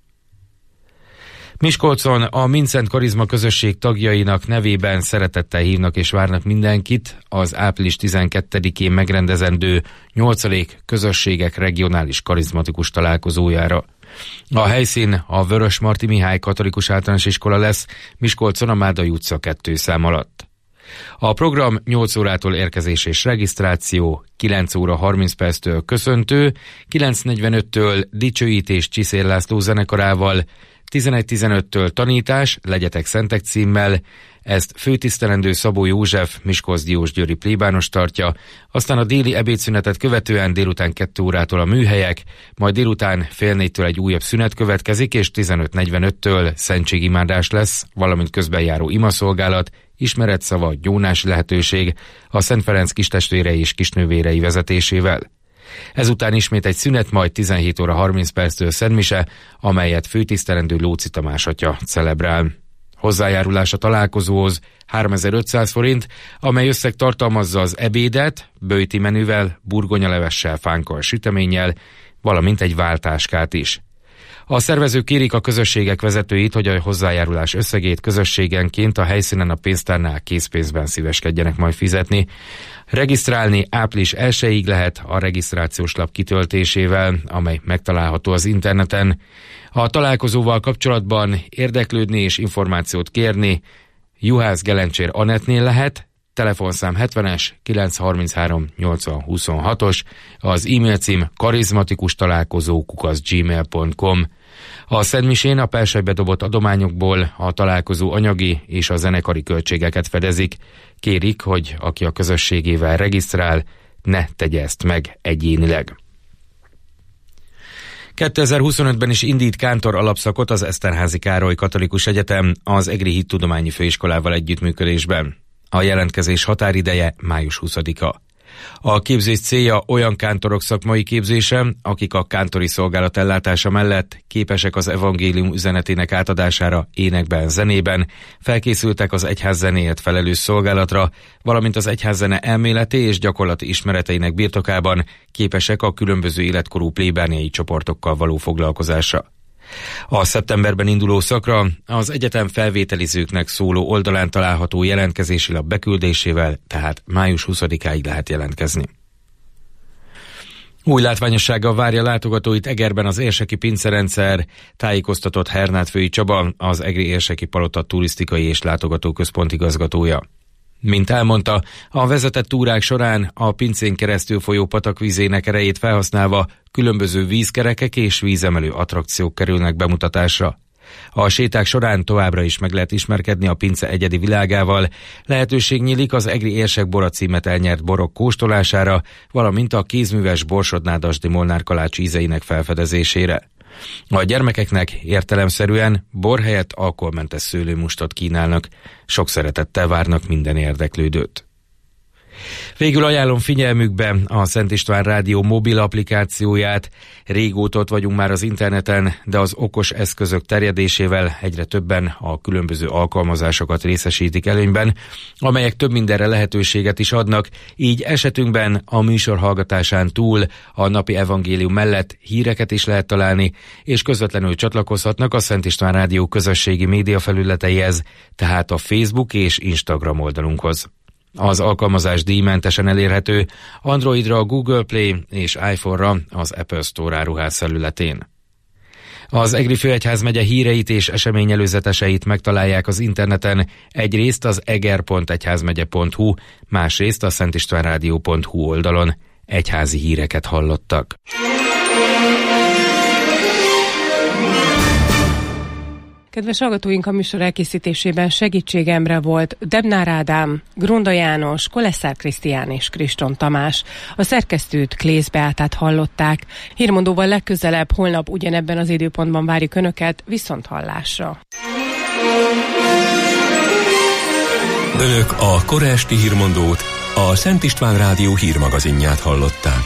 Miskolcon a Mindszent Karizma közösség tagjainak nevében szeretettel hívnak és várnak mindenkit az április 12-én megrendezendő 8. közösségek regionális karizmatikus találkozójára. A helyszín a Vörösmarty Mihály katolikus általános iskola lesz, Miskolcon a Mádai utca 2 szám alatt. A program 8 órától érkezés és regisztráció, 9 óra 30 perctől köszöntő, 9:45-től dicsőítés Csiszér László zenekarával, 11:15-től tanítás, Legyetek szentek címmel, ezt főtisztelendő Szabó József Miskolc Diósgyőri plébános tartja, aztán a déli ebédszünetet követően délután 2 órától a műhelyek, majd délután 3:30-től egy újabb szünet következik, és 15:45-től szentségimádás lesz, valamint közbenjáró imaszolgálat, ismeretszava, gyónási lehetőség a Szent Ferenc kistestvérei és kisnővérei vezetésével. Ezután ismét egy szünet, majd 17 óra 30 perctől szentmise, amelyet főtisztelendő Lóczy Tamás atya celebrál. Hozzájárulás a találkozóhoz 3500 forint, amely összeg tartalmazza az ebédet, böjti menüvel, burgonyalevessel, fánkkal, süteménnyel, valamint egy váltáskát is. A szervezők kérik a közösségek vezetőit, hogy a hozzájárulás összegét közösségenként a helyszínen a pénztárnál készpénzben szíveskedjenek majd fizetni. Regisztrálni április 1-ig lehet a regisztrációs lap kitöltésével, amely megtalálható az interneten. A találkozóval kapcsolatban érdeklődni és információt kérni Juhász Gelencsér Anettnél lehet, telefonszám 70-es 933 80 26-os, az e-mail cím karizmatikustalálkozó@gmail.com. A szentmisén a persejbe dobott adományokból a találkozó anyagi és a zenekari költségeket fedezik. Kérik, hogy aki a közösségével regisztrál, ne tegye ezt meg egyénileg. 2025-ben is indít kántor alapszakot az Eszterházy Károly Katolikus Egyetem az Egri Hittudományi Főiskolával együttműködésben. A jelentkezés határideje május 20-a. A képzés célja olyan kántorok szakmai képzése, akik a kántori szolgálat ellátása mellett képesek az evangélium üzenetének átadására énekben, zenében, felkészültek az egyház zenéért felelős szolgálatra, valamint az egyházzene elméleti és gyakorlati ismereteinek birtokában képesek a különböző életkorú plébániai csoportokkal való foglalkozásra. A szeptemberben induló szakra az egyetem felvételizőknek szóló oldalán található jelentkezési lap beküldésével, tehát május 20-áig lehet jelentkezni. Új látványossággal várja látogatóit Egerben az érseki pincerendszer, tájékoztatott Hernát-Fői Csaba, az Egri érseki palota turisztikai és látogatóközpont igazgatója. Mint elmondta, a vezetett túrák során a pincén keresztül folyó patakvízének erejét felhasználva különböző vízkerekek és vízemelő attrakciók kerülnek bemutatásra. A séták során továbbra is meg lehet ismerkedni a pince egyedi világával, lehetőség nyílik az Egri érsek bora címet elnyert borok kóstolására, valamint a kézműves Borsod-Nádasdy Molnár kalács ízeinek felfedezésére. A gyermekeknek értelemszerűen bor helyett alkoholmentes szőlőmustot kínálnak, sok szeretettel várnak minden érdeklődőt. Végül ajánlom figyelmükbe a Szent István Rádió mobil applikációját. Régóta ott vagyunk már az interneten, de az okos eszközök terjedésével egyre többen a különböző alkalmazásokat részesítik előnyben, amelyek több mindenre lehetőséget is adnak, így esetünkben a műsor hallgatásán túl a napi evangélium mellett híreket is lehet találni, és közvetlenül csatlakozhatnak a Szent István Rádió közösségi média felületeihez, tehát a Facebook és Instagram oldalunkhoz. Az alkalmazás díjmentesen elérhető Androidra a Google Play és iPhone-ra az Apple Store áruház felületén. Az Egri Főegyházmegye híreit és eseményelőzeteseit megtalálják az interneten, egyrészt az eger.egyházmegye.hu, másrészt a szentistvánradio.hu oldalon. Egyházi híreket hallottak. Kedves hallgatóink, a műsor elkészítésében segítségemre volt Debnár Ádám, Grunda János, Koleszár Krisztián és Kriston Tamás. A szerkesztőt, Klész Beátát hallották. Hírmondóval legközelebb holnap ugyanebben az időpontban várjuk Önöket, viszonthallásra. Önök a kora esti hírmondót, a Szent István Rádió hírmagazinját hallották.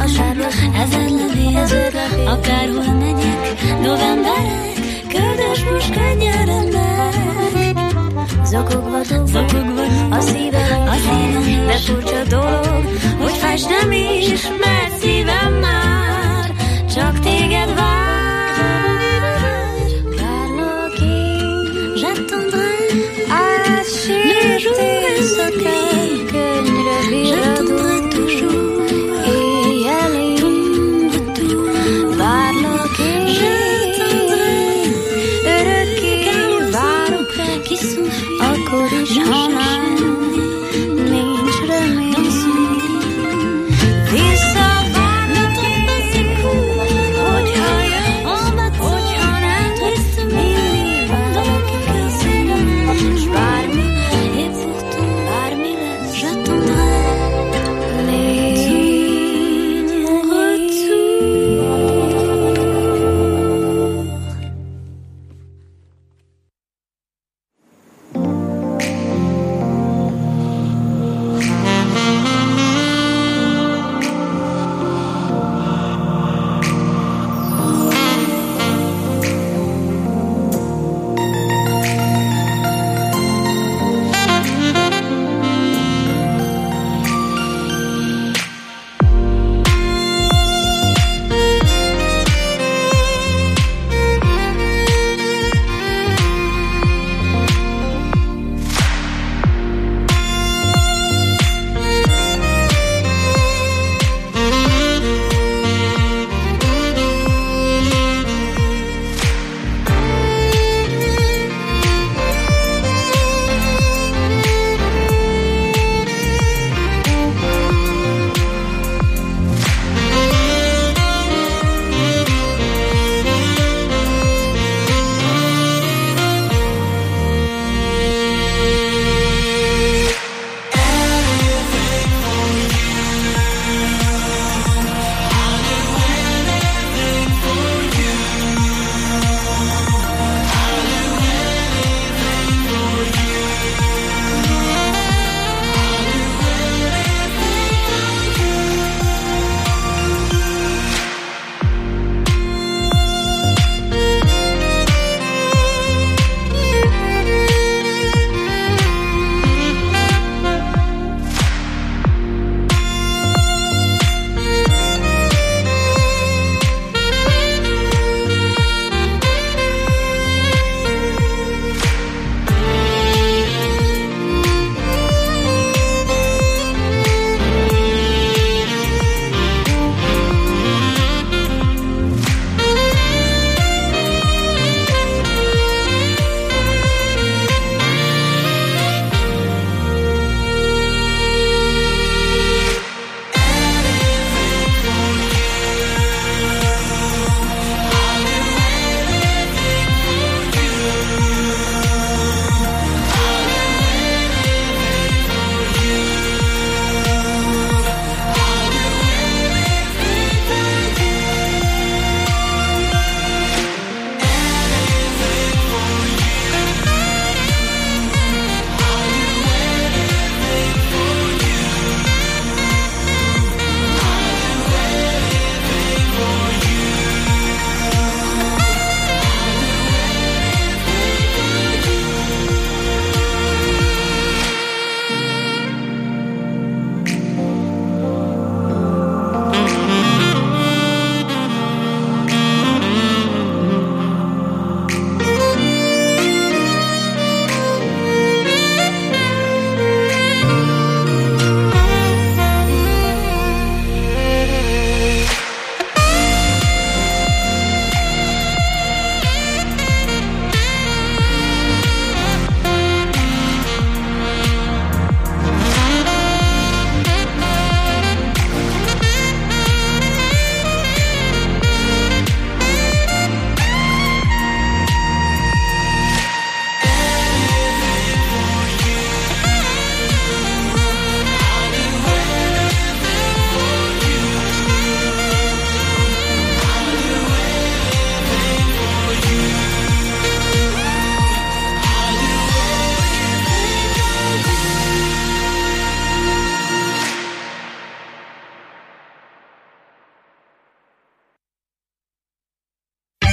vasárnap, ezer levél, akárhol megyek, novemberek, köldös most könnyen rendek. Zokogva dobog, a szívem, de furcsa dolog, hogy fájs nem is, mert szívem már csak téged vár. Várlak én, j'attendrai, ásírt éjszakán, könnyre virradó, éjjelén, várlak én, örökké várok, akkor is, ha már nincs remény. Visszavár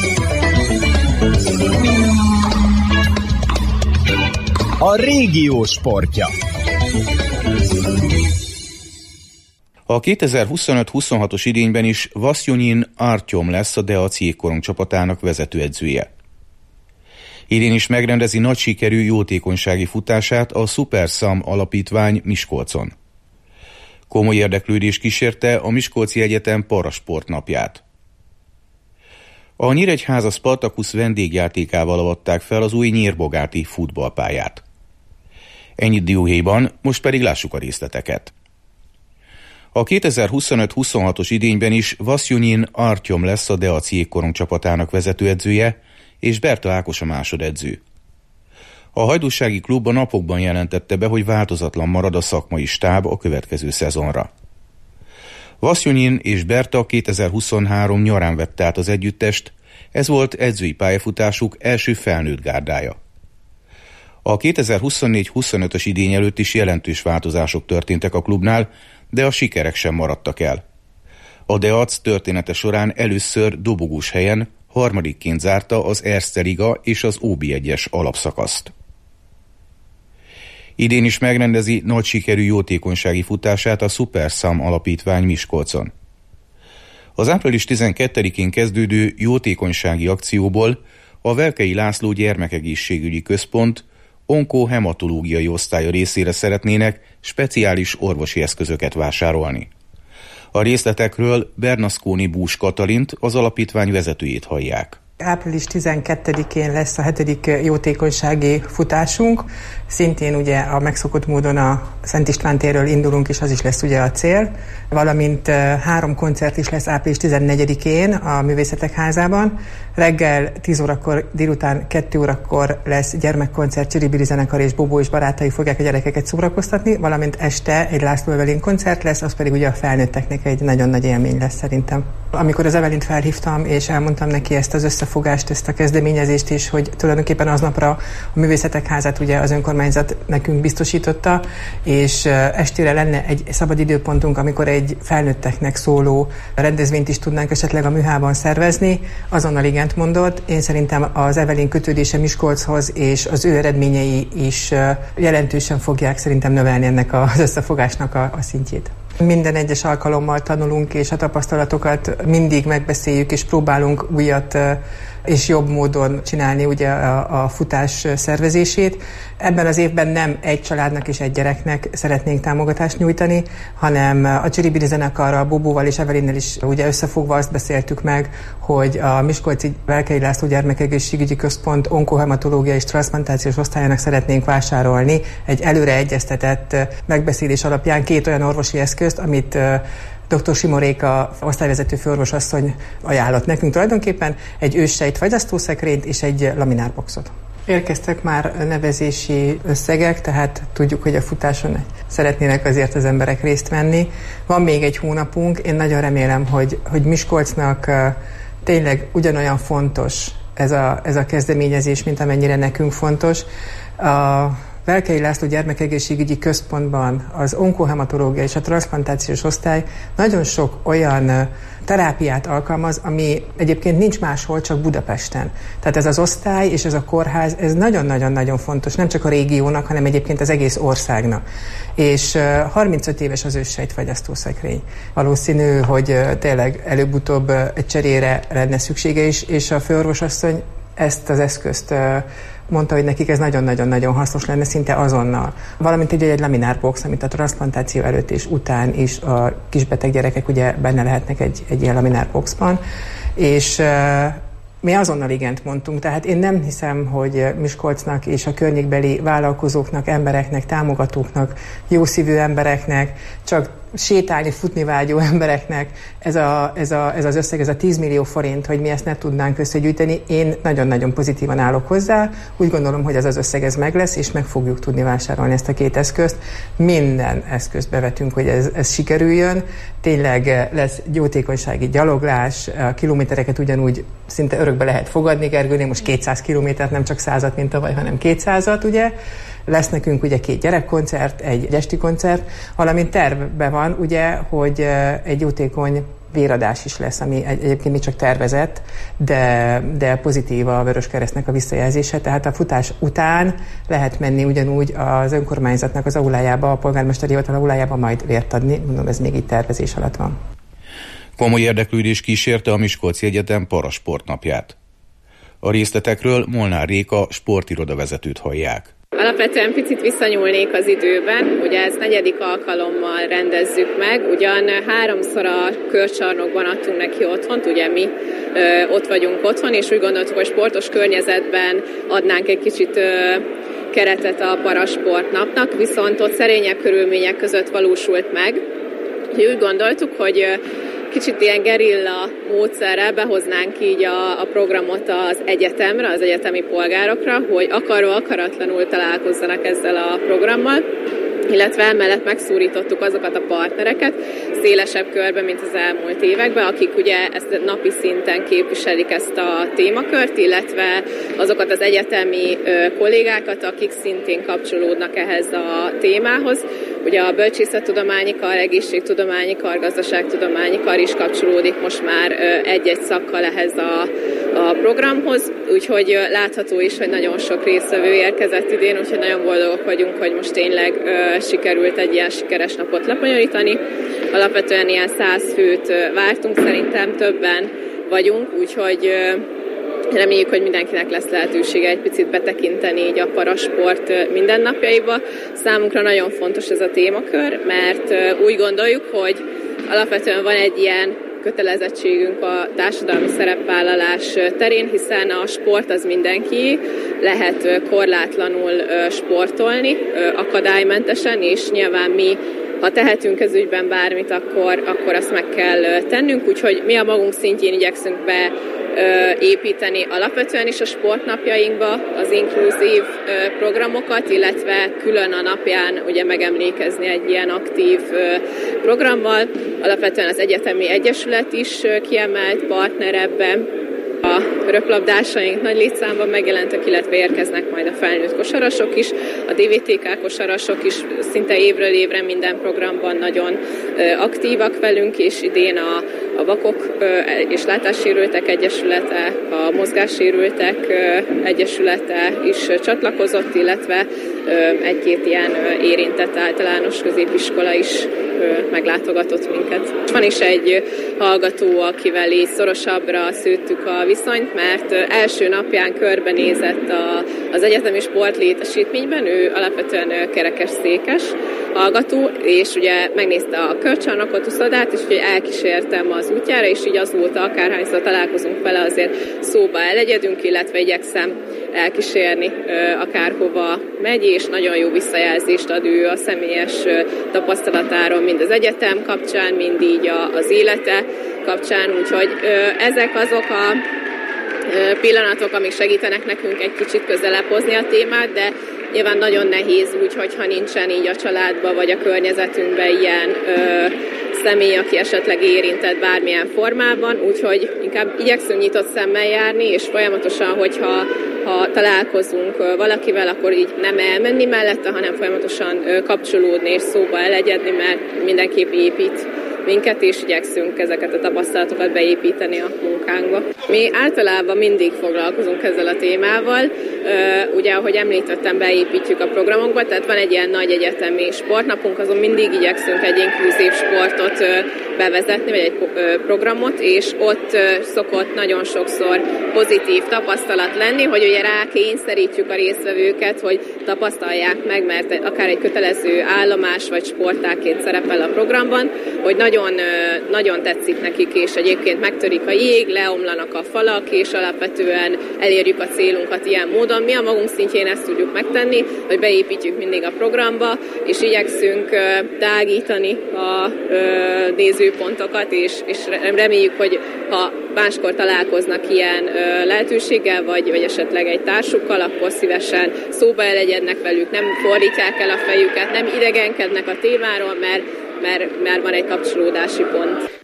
A régió sportja. A 2025-26-os idényben is Vasyonyin Artyom lesz a Deac jégkorong csapatának vezetőedzője. Idén is megrendezi nagy sikerű jótékonysági futását a Superszam alapítvány Miskolcon. Komoly érdeklődés kísérte a Miskolci Egyetem parasport napját. A Nyíregyháza Spartacus vendégjátékával avatták fel az új nyírbogáti futballpályát. Ennyit dióhéjban, most pedig lássuk a részleteket. A 2025-26-os idényben is Vasyonyin Artyom lesz a Deac jégkorong csapatának vezetőedzője, és Berta Ákos a másodedző. A hajdúsági klub a napokban jelentette be, hogy változatlan marad a szakmai stáb a következő szezonra. Vasyonyin és Berta 2023 nyarán vette át az együttest, ez volt edzői pályafutásuk első felnőtt gárdája. A 2024-25-ös idény előtt is jelentős változások történtek a klubnál, de a sikerek sem maradtak el. A Deac története során először dobogós helyen harmadikként zárta az Erste Liga és az OB1-es alapszakaszt. Idén is megrendezi nagy sikerű jótékonysági futását a Superszam alapítvány Miskolcon. Az április 12-én kezdődő jótékonysági akcióból a Velkei László Gyermekegészségügyi Központ onkohematológiai osztálya részére szeretnének speciális orvosi eszközöket vásárolni. A részletekről Bernasconi Bús Katalint, az alapítvány vezetőjét hallják. Április 12-én lesz a 7. jótékonysági futásunk. Szintén ugye a megszokott módon a Szent István térről indulunk, és az is lesz ugye a cél. Valamint 3 koncert is lesz április 14-én a Művészetek Házában. Reggel 10 órakor, délután 2 órakor lesz gyermekkoncert, Csiribiri zenekar és Bobó és barátai fogják a gyerekeket szórakoztatni, valamint este egy László Evelyn koncert lesz, az pedig ugye a felnőtteknek egy nagyon nagy élmény lesz szerintem. Amikor az Evelint felhívtam, és elmondtam neki ezt az összefogást, ezt a kezdeményezést is, hogy tulajdonképpen aznapra a Művészetek Házát ugye az önkormányzat nekünk biztosította, és estére lenne egy szabad időpontunk, amikor egy felnőtteknek szóló rendezvényt is tudnánk esetleg a Műhában szervezni, azonnal igent mondott. Én szerintem az Evelyn kötődése Miskolchoz és az ő eredményei is jelentősen fogják szerintem növelni ennek az összefogásnak a szintjét. Minden egyes alkalommal tanulunk, és a tapasztalatokat mindig megbeszéljük, és próbálunk újat és jobb módon csinálni ugye a futás szervezését. Ebben az évben nem egy családnak és egy gyereknek szeretnénk támogatást nyújtani, hanem a Csiribiri zenekarral, Bobóval és Evelynnel is ugye összefogva azt beszéltük meg, hogy a Miskolci Velkei László Gyermekegészségügyi Központ onkohematológiai és transzplantációs osztályának szeretnénk vásárolni egy előre egyeztetett megbeszélés alapján 2 olyan orvosi eszközt, amit dr. Simoréka osztályvezető főorvosasszony ajánlott nekünk tulajdonképpen, egy őssejt fagyasztószekrényt és egy laminárboxot. Érkeztek már nevezési összegek, tehát tudjuk, hogy a futáson szeretnének azért az emberek részt venni. Van még egy hónapunk, én nagyon remélem, hogy Miskolcnak tényleg ugyanolyan fontos ez a kezdeményezés, mint amennyire nekünk fontos. A Velkei László Gyermekegészségügyi Központban az onkohematológia és a transzplantációs osztály nagyon sok olyan terápiát alkalmaz, ami egyébként nincs máshol, csak Budapesten. Tehát ez az osztály és ez a kórház, ez nagyon-nagyon-nagyon fontos, nem csak a régiónak, hanem egyébként az egész országnak. És 35 éves az őssejtfagyasztószekrény. Valószínű, hogy tényleg előbb-utóbb egy cserére lenne szüksége is, és a főorvosasszony ezt az eszközt mondta, hogy nekik ez nagyon-nagyon-nagyon hasznos lenne szinte azonnal. Valamint egy laminárbox, amit a transzplantáció előtt és után is a kisbeteg gyerekek ugye benne lehetnek egy ilyen laminárboxban. És mi azonnal igent mondtunk, tehát én nem hiszem, hogy Miskolcnak és a környékbeli vállalkozóknak, embereknek, támogatóknak, jószívű embereknek, csak sétálni, futni vágyó embereknek ez az összeg, ez a 10 millió forint, hogy mi ezt ne tudnánk összegyűjteni, én nagyon-nagyon pozitívan állok hozzá. Úgy gondolom, hogy ez az összeg ez meg lesz, és meg fogjuk tudni vásárolni ezt a 2 eszközt. Minden eszközt bevetünk, hogy ez sikerüljön. Tényleg lesz jótékonysági gyaloglás, a kilométereket ugyanúgy szinte örökbe lehet fogadni, Gergőnél most 200 kilométert, nem csak 100-at, mint tavaly, hanem 200-at, ugye. Lesz nekünk ugye 2 gyerekkoncert, egy esti koncert, valamint tervben van ugye, hogy egy jótékony véradás is lesz, ami egyébként még csak tervezett, de pozitív a Vöröskeresztnek a visszajelzése, tehát a futás után lehet menni ugyanúgy az önkormányzatnak az aulájába, a polgármesteri hivatal aulájába majd vért adni, mondom, ez még így tervezés alatt van. Komoly érdeklődés kísérte a Miskolci Egyetem parasportnapját. A részletekről Molnár Réka sportiroda vezetőt hallják. Alapvetően picit visszanyúlnék az időben, ugye ez 4. alkalommal rendezzük meg, ugyan 3-szor a körcsarnokban adtunk neki otthont, ugye mi ott vagyunk otthon, és úgy gondoltuk, hogy sportos környezetben adnánk egy kicsit keretet a parasportnapnak, viszont ott szerényebb körülmények között valósult meg. Úgy gondoltuk, hogy kicsit ilyen gerilla módszerrel behoznánk így a programot az egyetemre, az egyetemi polgárokra, hogy akarva akaratlanul találkozzanak ezzel a programmal, illetve emellett megszólítottuk azokat a partnereket szélesebb körben, mint az elmúlt években, akik ugye ezt napi szinten képviselik ezt a témakört, illetve azokat az egyetemi kollégákat, akik szintén kapcsolódnak ehhez a témához. Ugye a bölcsészettudományi kar, egészségtudományi kar, gazdaságtudományi kar is kapcsolódik most már egy-egy szakkal ehhez a programhoz, úgyhogy látható is, hogy nagyon sok résztvevő érkezett idén, úgyhogy nagyon boldogok vagyunk, hogy most tényleg sikerült egy ilyen sikeres napot lebonyolítani. Alapvetően ilyen 100 főt vártunk, szerintem többen vagyunk, úgyhogy reméljük, hogy mindenkinek lesz lehetősége egy picit betekinteni így a parasport mindennapjaiba. Számunkra nagyon fontos ez a témakör, mert úgy gondoljuk, hogy alapvetően van egy ilyen kötelezettségünk a társadalmi szerepvállalás terén, hiszen a sport az mindenki, lehet korlátlanul sportolni, akadálymentesen, és nyilván mi, ha tehetünk ez ügyben bármit, akkor azt meg kell tennünk, úgyhogy mi a magunk szintjén igyekszünk építeni alapvetően is a sportnapjainkba az inkluzív programokat, illetve külön a napján ugye megemlékezni egy ilyen aktív programmal. Alapvetően az Egyetemi Egyesület is kiemelt partner ebben. A röplabdásaink nagy létszámban megjelentek, illetve érkeznek majd a felnőtt kosarasok is, a DVTK kosarasok is szinte évről évre minden programban nagyon aktívak velünk, és idén a Vakok és Látássérültek Egyesülete, a Mozgássérültek Egyesülete is csatlakozott, illetve egy-két ilyen érintett általános középiskola is meglátogatott minket. Van is egy hallgató, akivel így szorosabbra szőttük a viszonyt, mert első napján körbenézett az egyetemi sportlétesítményben, ő alapvetően kerekesszékes hallgató, és ugye megnézte a körcsarnokot, uszodát, és ugye elkísértem az útjára, és így azóta akárhányszor találkozunk vele, azért szóba elegyedünk, illetve igyekszem elkísérni akárhova megy, és nagyon jó visszajelzést ad ő a személyes tapasztalatáról, mind az egyetem kapcsán, mind így az élete kapcsán, úgyhogy ezek azok a pillanatok, amik segítenek nekünk egy kicsit közelebb hozni a témát, de nyilván nagyon nehéz úgy, hogyha nincsen így a családban vagy a környezetünkben ilyen személy, aki esetleg érintett bármilyen formában, úgyhogy inkább igyekszünk nyitott szemmel járni, és folyamatosan, hogyha találkozunk valakivel, akkor így nem elmenni mellette, hanem folyamatosan kapcsolódni és szóba elegyedni, mert mindenképp épít minket, és igyekszünk ezeket a tapasztalatokat beépíteni a munkánkba. Mi általában mindig foglalkozunk ezzel a témával, ugye ahogy említettem, beépítjük a programokba, tehát van egy ilyen nagy egyetemi sportnapunk, azon mindig igyekszünk egy inkluzív sportot bevezetni, vagy egy programot, és ott szokott nagyon sokszor pozitív tapasztalat lenni, hogy ugye rá kényszerítjük a résztvevőket, hogy tapasztalják meg, mert akár egy kötelező állomás vagy sportágként szerepel a programban, hogy nagyon tetszik nekik, és egyébként megtörik a jég, leomlanak a falak, és alapvetően elérjük a célunkat ilyen módon. Mi a magunk szintjén ezt tudjuk megtenni, hogy beépítjük mindig a programba, és igyekszünk tágítani a nézőpontokat, és reméljük, hogy ha máskor találkoznak ilyen lehetőséggel, vagy esetleg egy társukkal, akkor szívesen szóba elegyednek velük, nem fordítják el a fejüket, nem idegenkednek a témáról, mert van egy kapcsolódási pont.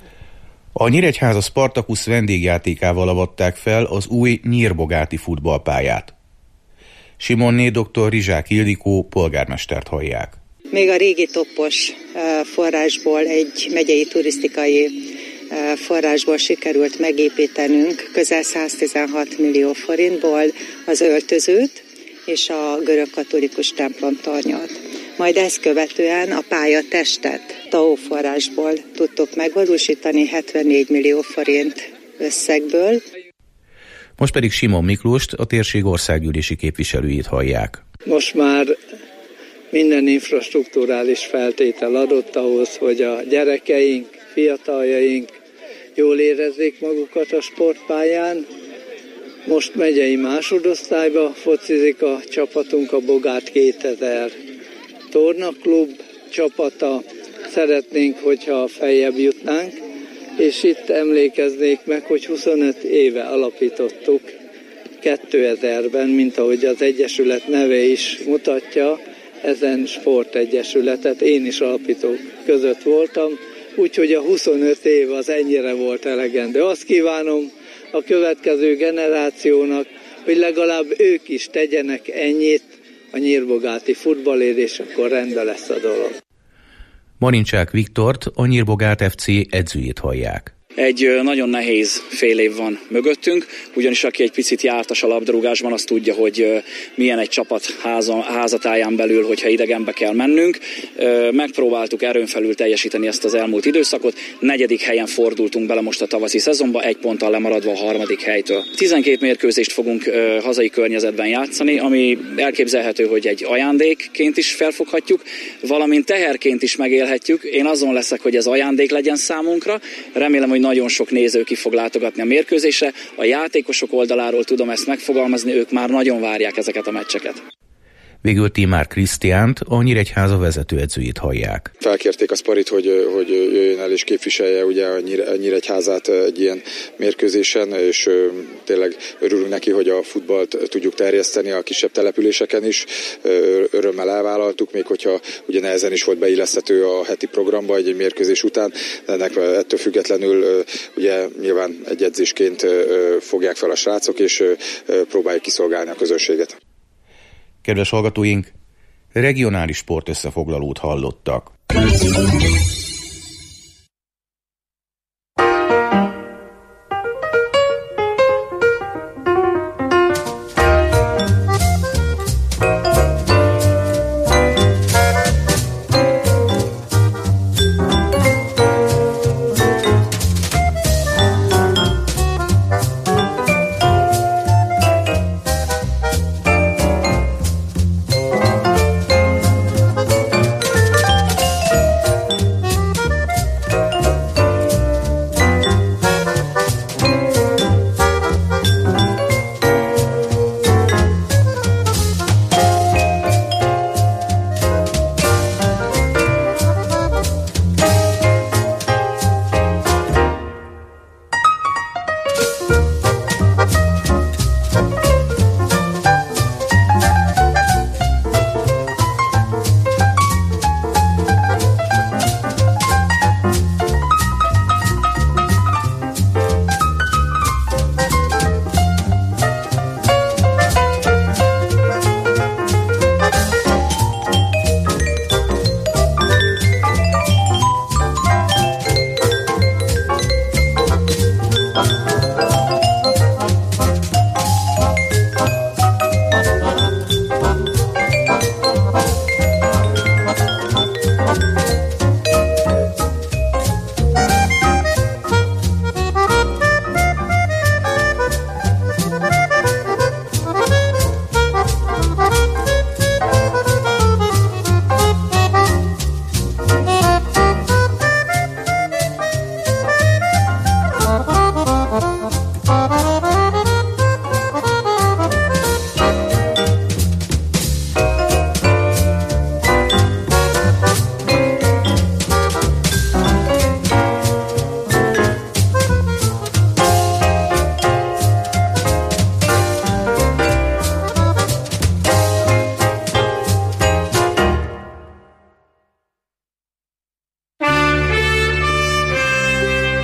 A Nyíregyháza Spartacus vendégjátékával avatták fel az új nyírbogáti futballpályát. Simonné dr. Rizsák Ildikó polgármestert hallják. Még a régi toppos forrásból egy megyei turisztikai forrásból sikerült megépítenünk közel 116 millió forintból az öltözőt és a görög katolikus templom tornyot. Majd ezt követően a pályatestet TAO forrásból tudtuk megvalósítani 74 millió forint összegből. Most pedig Simon Miklóst, a térség országgyűlési képviselőjét hallják. Most már minden infrastrukturális feltétel adott ahhoz, hogy a gyerekeink, fiataljaink jól érezzék magukat a sportpályán. Most megyei másodosztályba focizik a csapatunk, a Bogát 2000 tornaklub csapata. Szeretnénk, hogyha feljebb jutnánk, és itt emlékeznék meg, hogy 25 éve alapítottuk 2000-ben, mint ahogy az Egyesület neve is mutatja, ezen sportegyesületet. Én is alapítók között voltam, úgyhogy a 25 év az ennyire volt elegendő. Azt kívánom a következő generációnak, hogy legalább ők is tegyenek ennyit a nyírbogáti futballért, és akkor rendben lesz a dolog. Marincsák Viktort, a Nyírbogát FC edzőjét hallják. Egy nagyon nehéz fél év van mögöttünk, ugyanis aki egy picit jártas a labdarúgásban, az tudja, hogy milyen egy csapat házatáján belül, hogyha idegenbe kell mennünk. Megpróbáltuk erőn felül teljesíteni ezt az elmúlt időszakot. 4. helyen fordultunk bele most a tavaszi szezonba, 1 ponttal lemaradva a 3. helytől. 12 mérkőzést fogunk hazai környezetben játszani, ami elképzelhető, hogy egy ajándékként is felfoghatjuk, valamint teherként is megélhetjük. Én azon leszek, hogy ez ajándék legyen számunkra. Remélem, hogy nagyon sok néző ki fog látogatni a mérkőzésre. A játékosok oldaláról tudom ezt megfogalmazni, ők már nagyon várják ezeket a meccseket. Végül Timár Krisztiánt, a Nyíregyháza vezetőedzőjét hallják. Felkérték a Sparit, hogy jöjjön el és képviselje ugye a Nyíregyházát egy ilyen mérkőzésen, és tényleg örülünk neki, hogy a futballt tudjuk terjeszteni a kisebb településeken is. Örömmel elvállaltuk, még hogyha ugye nehezen is volt beilleszthető a heti programba egy mérkőzés után, de ennek ettől függetlenül ugye nyilván egy edzésként fogják fel a srácok, és próbáljuk kiszolgálni a közönséget. Kedves hallgatóink, regionális sport összefoglalót hallottak.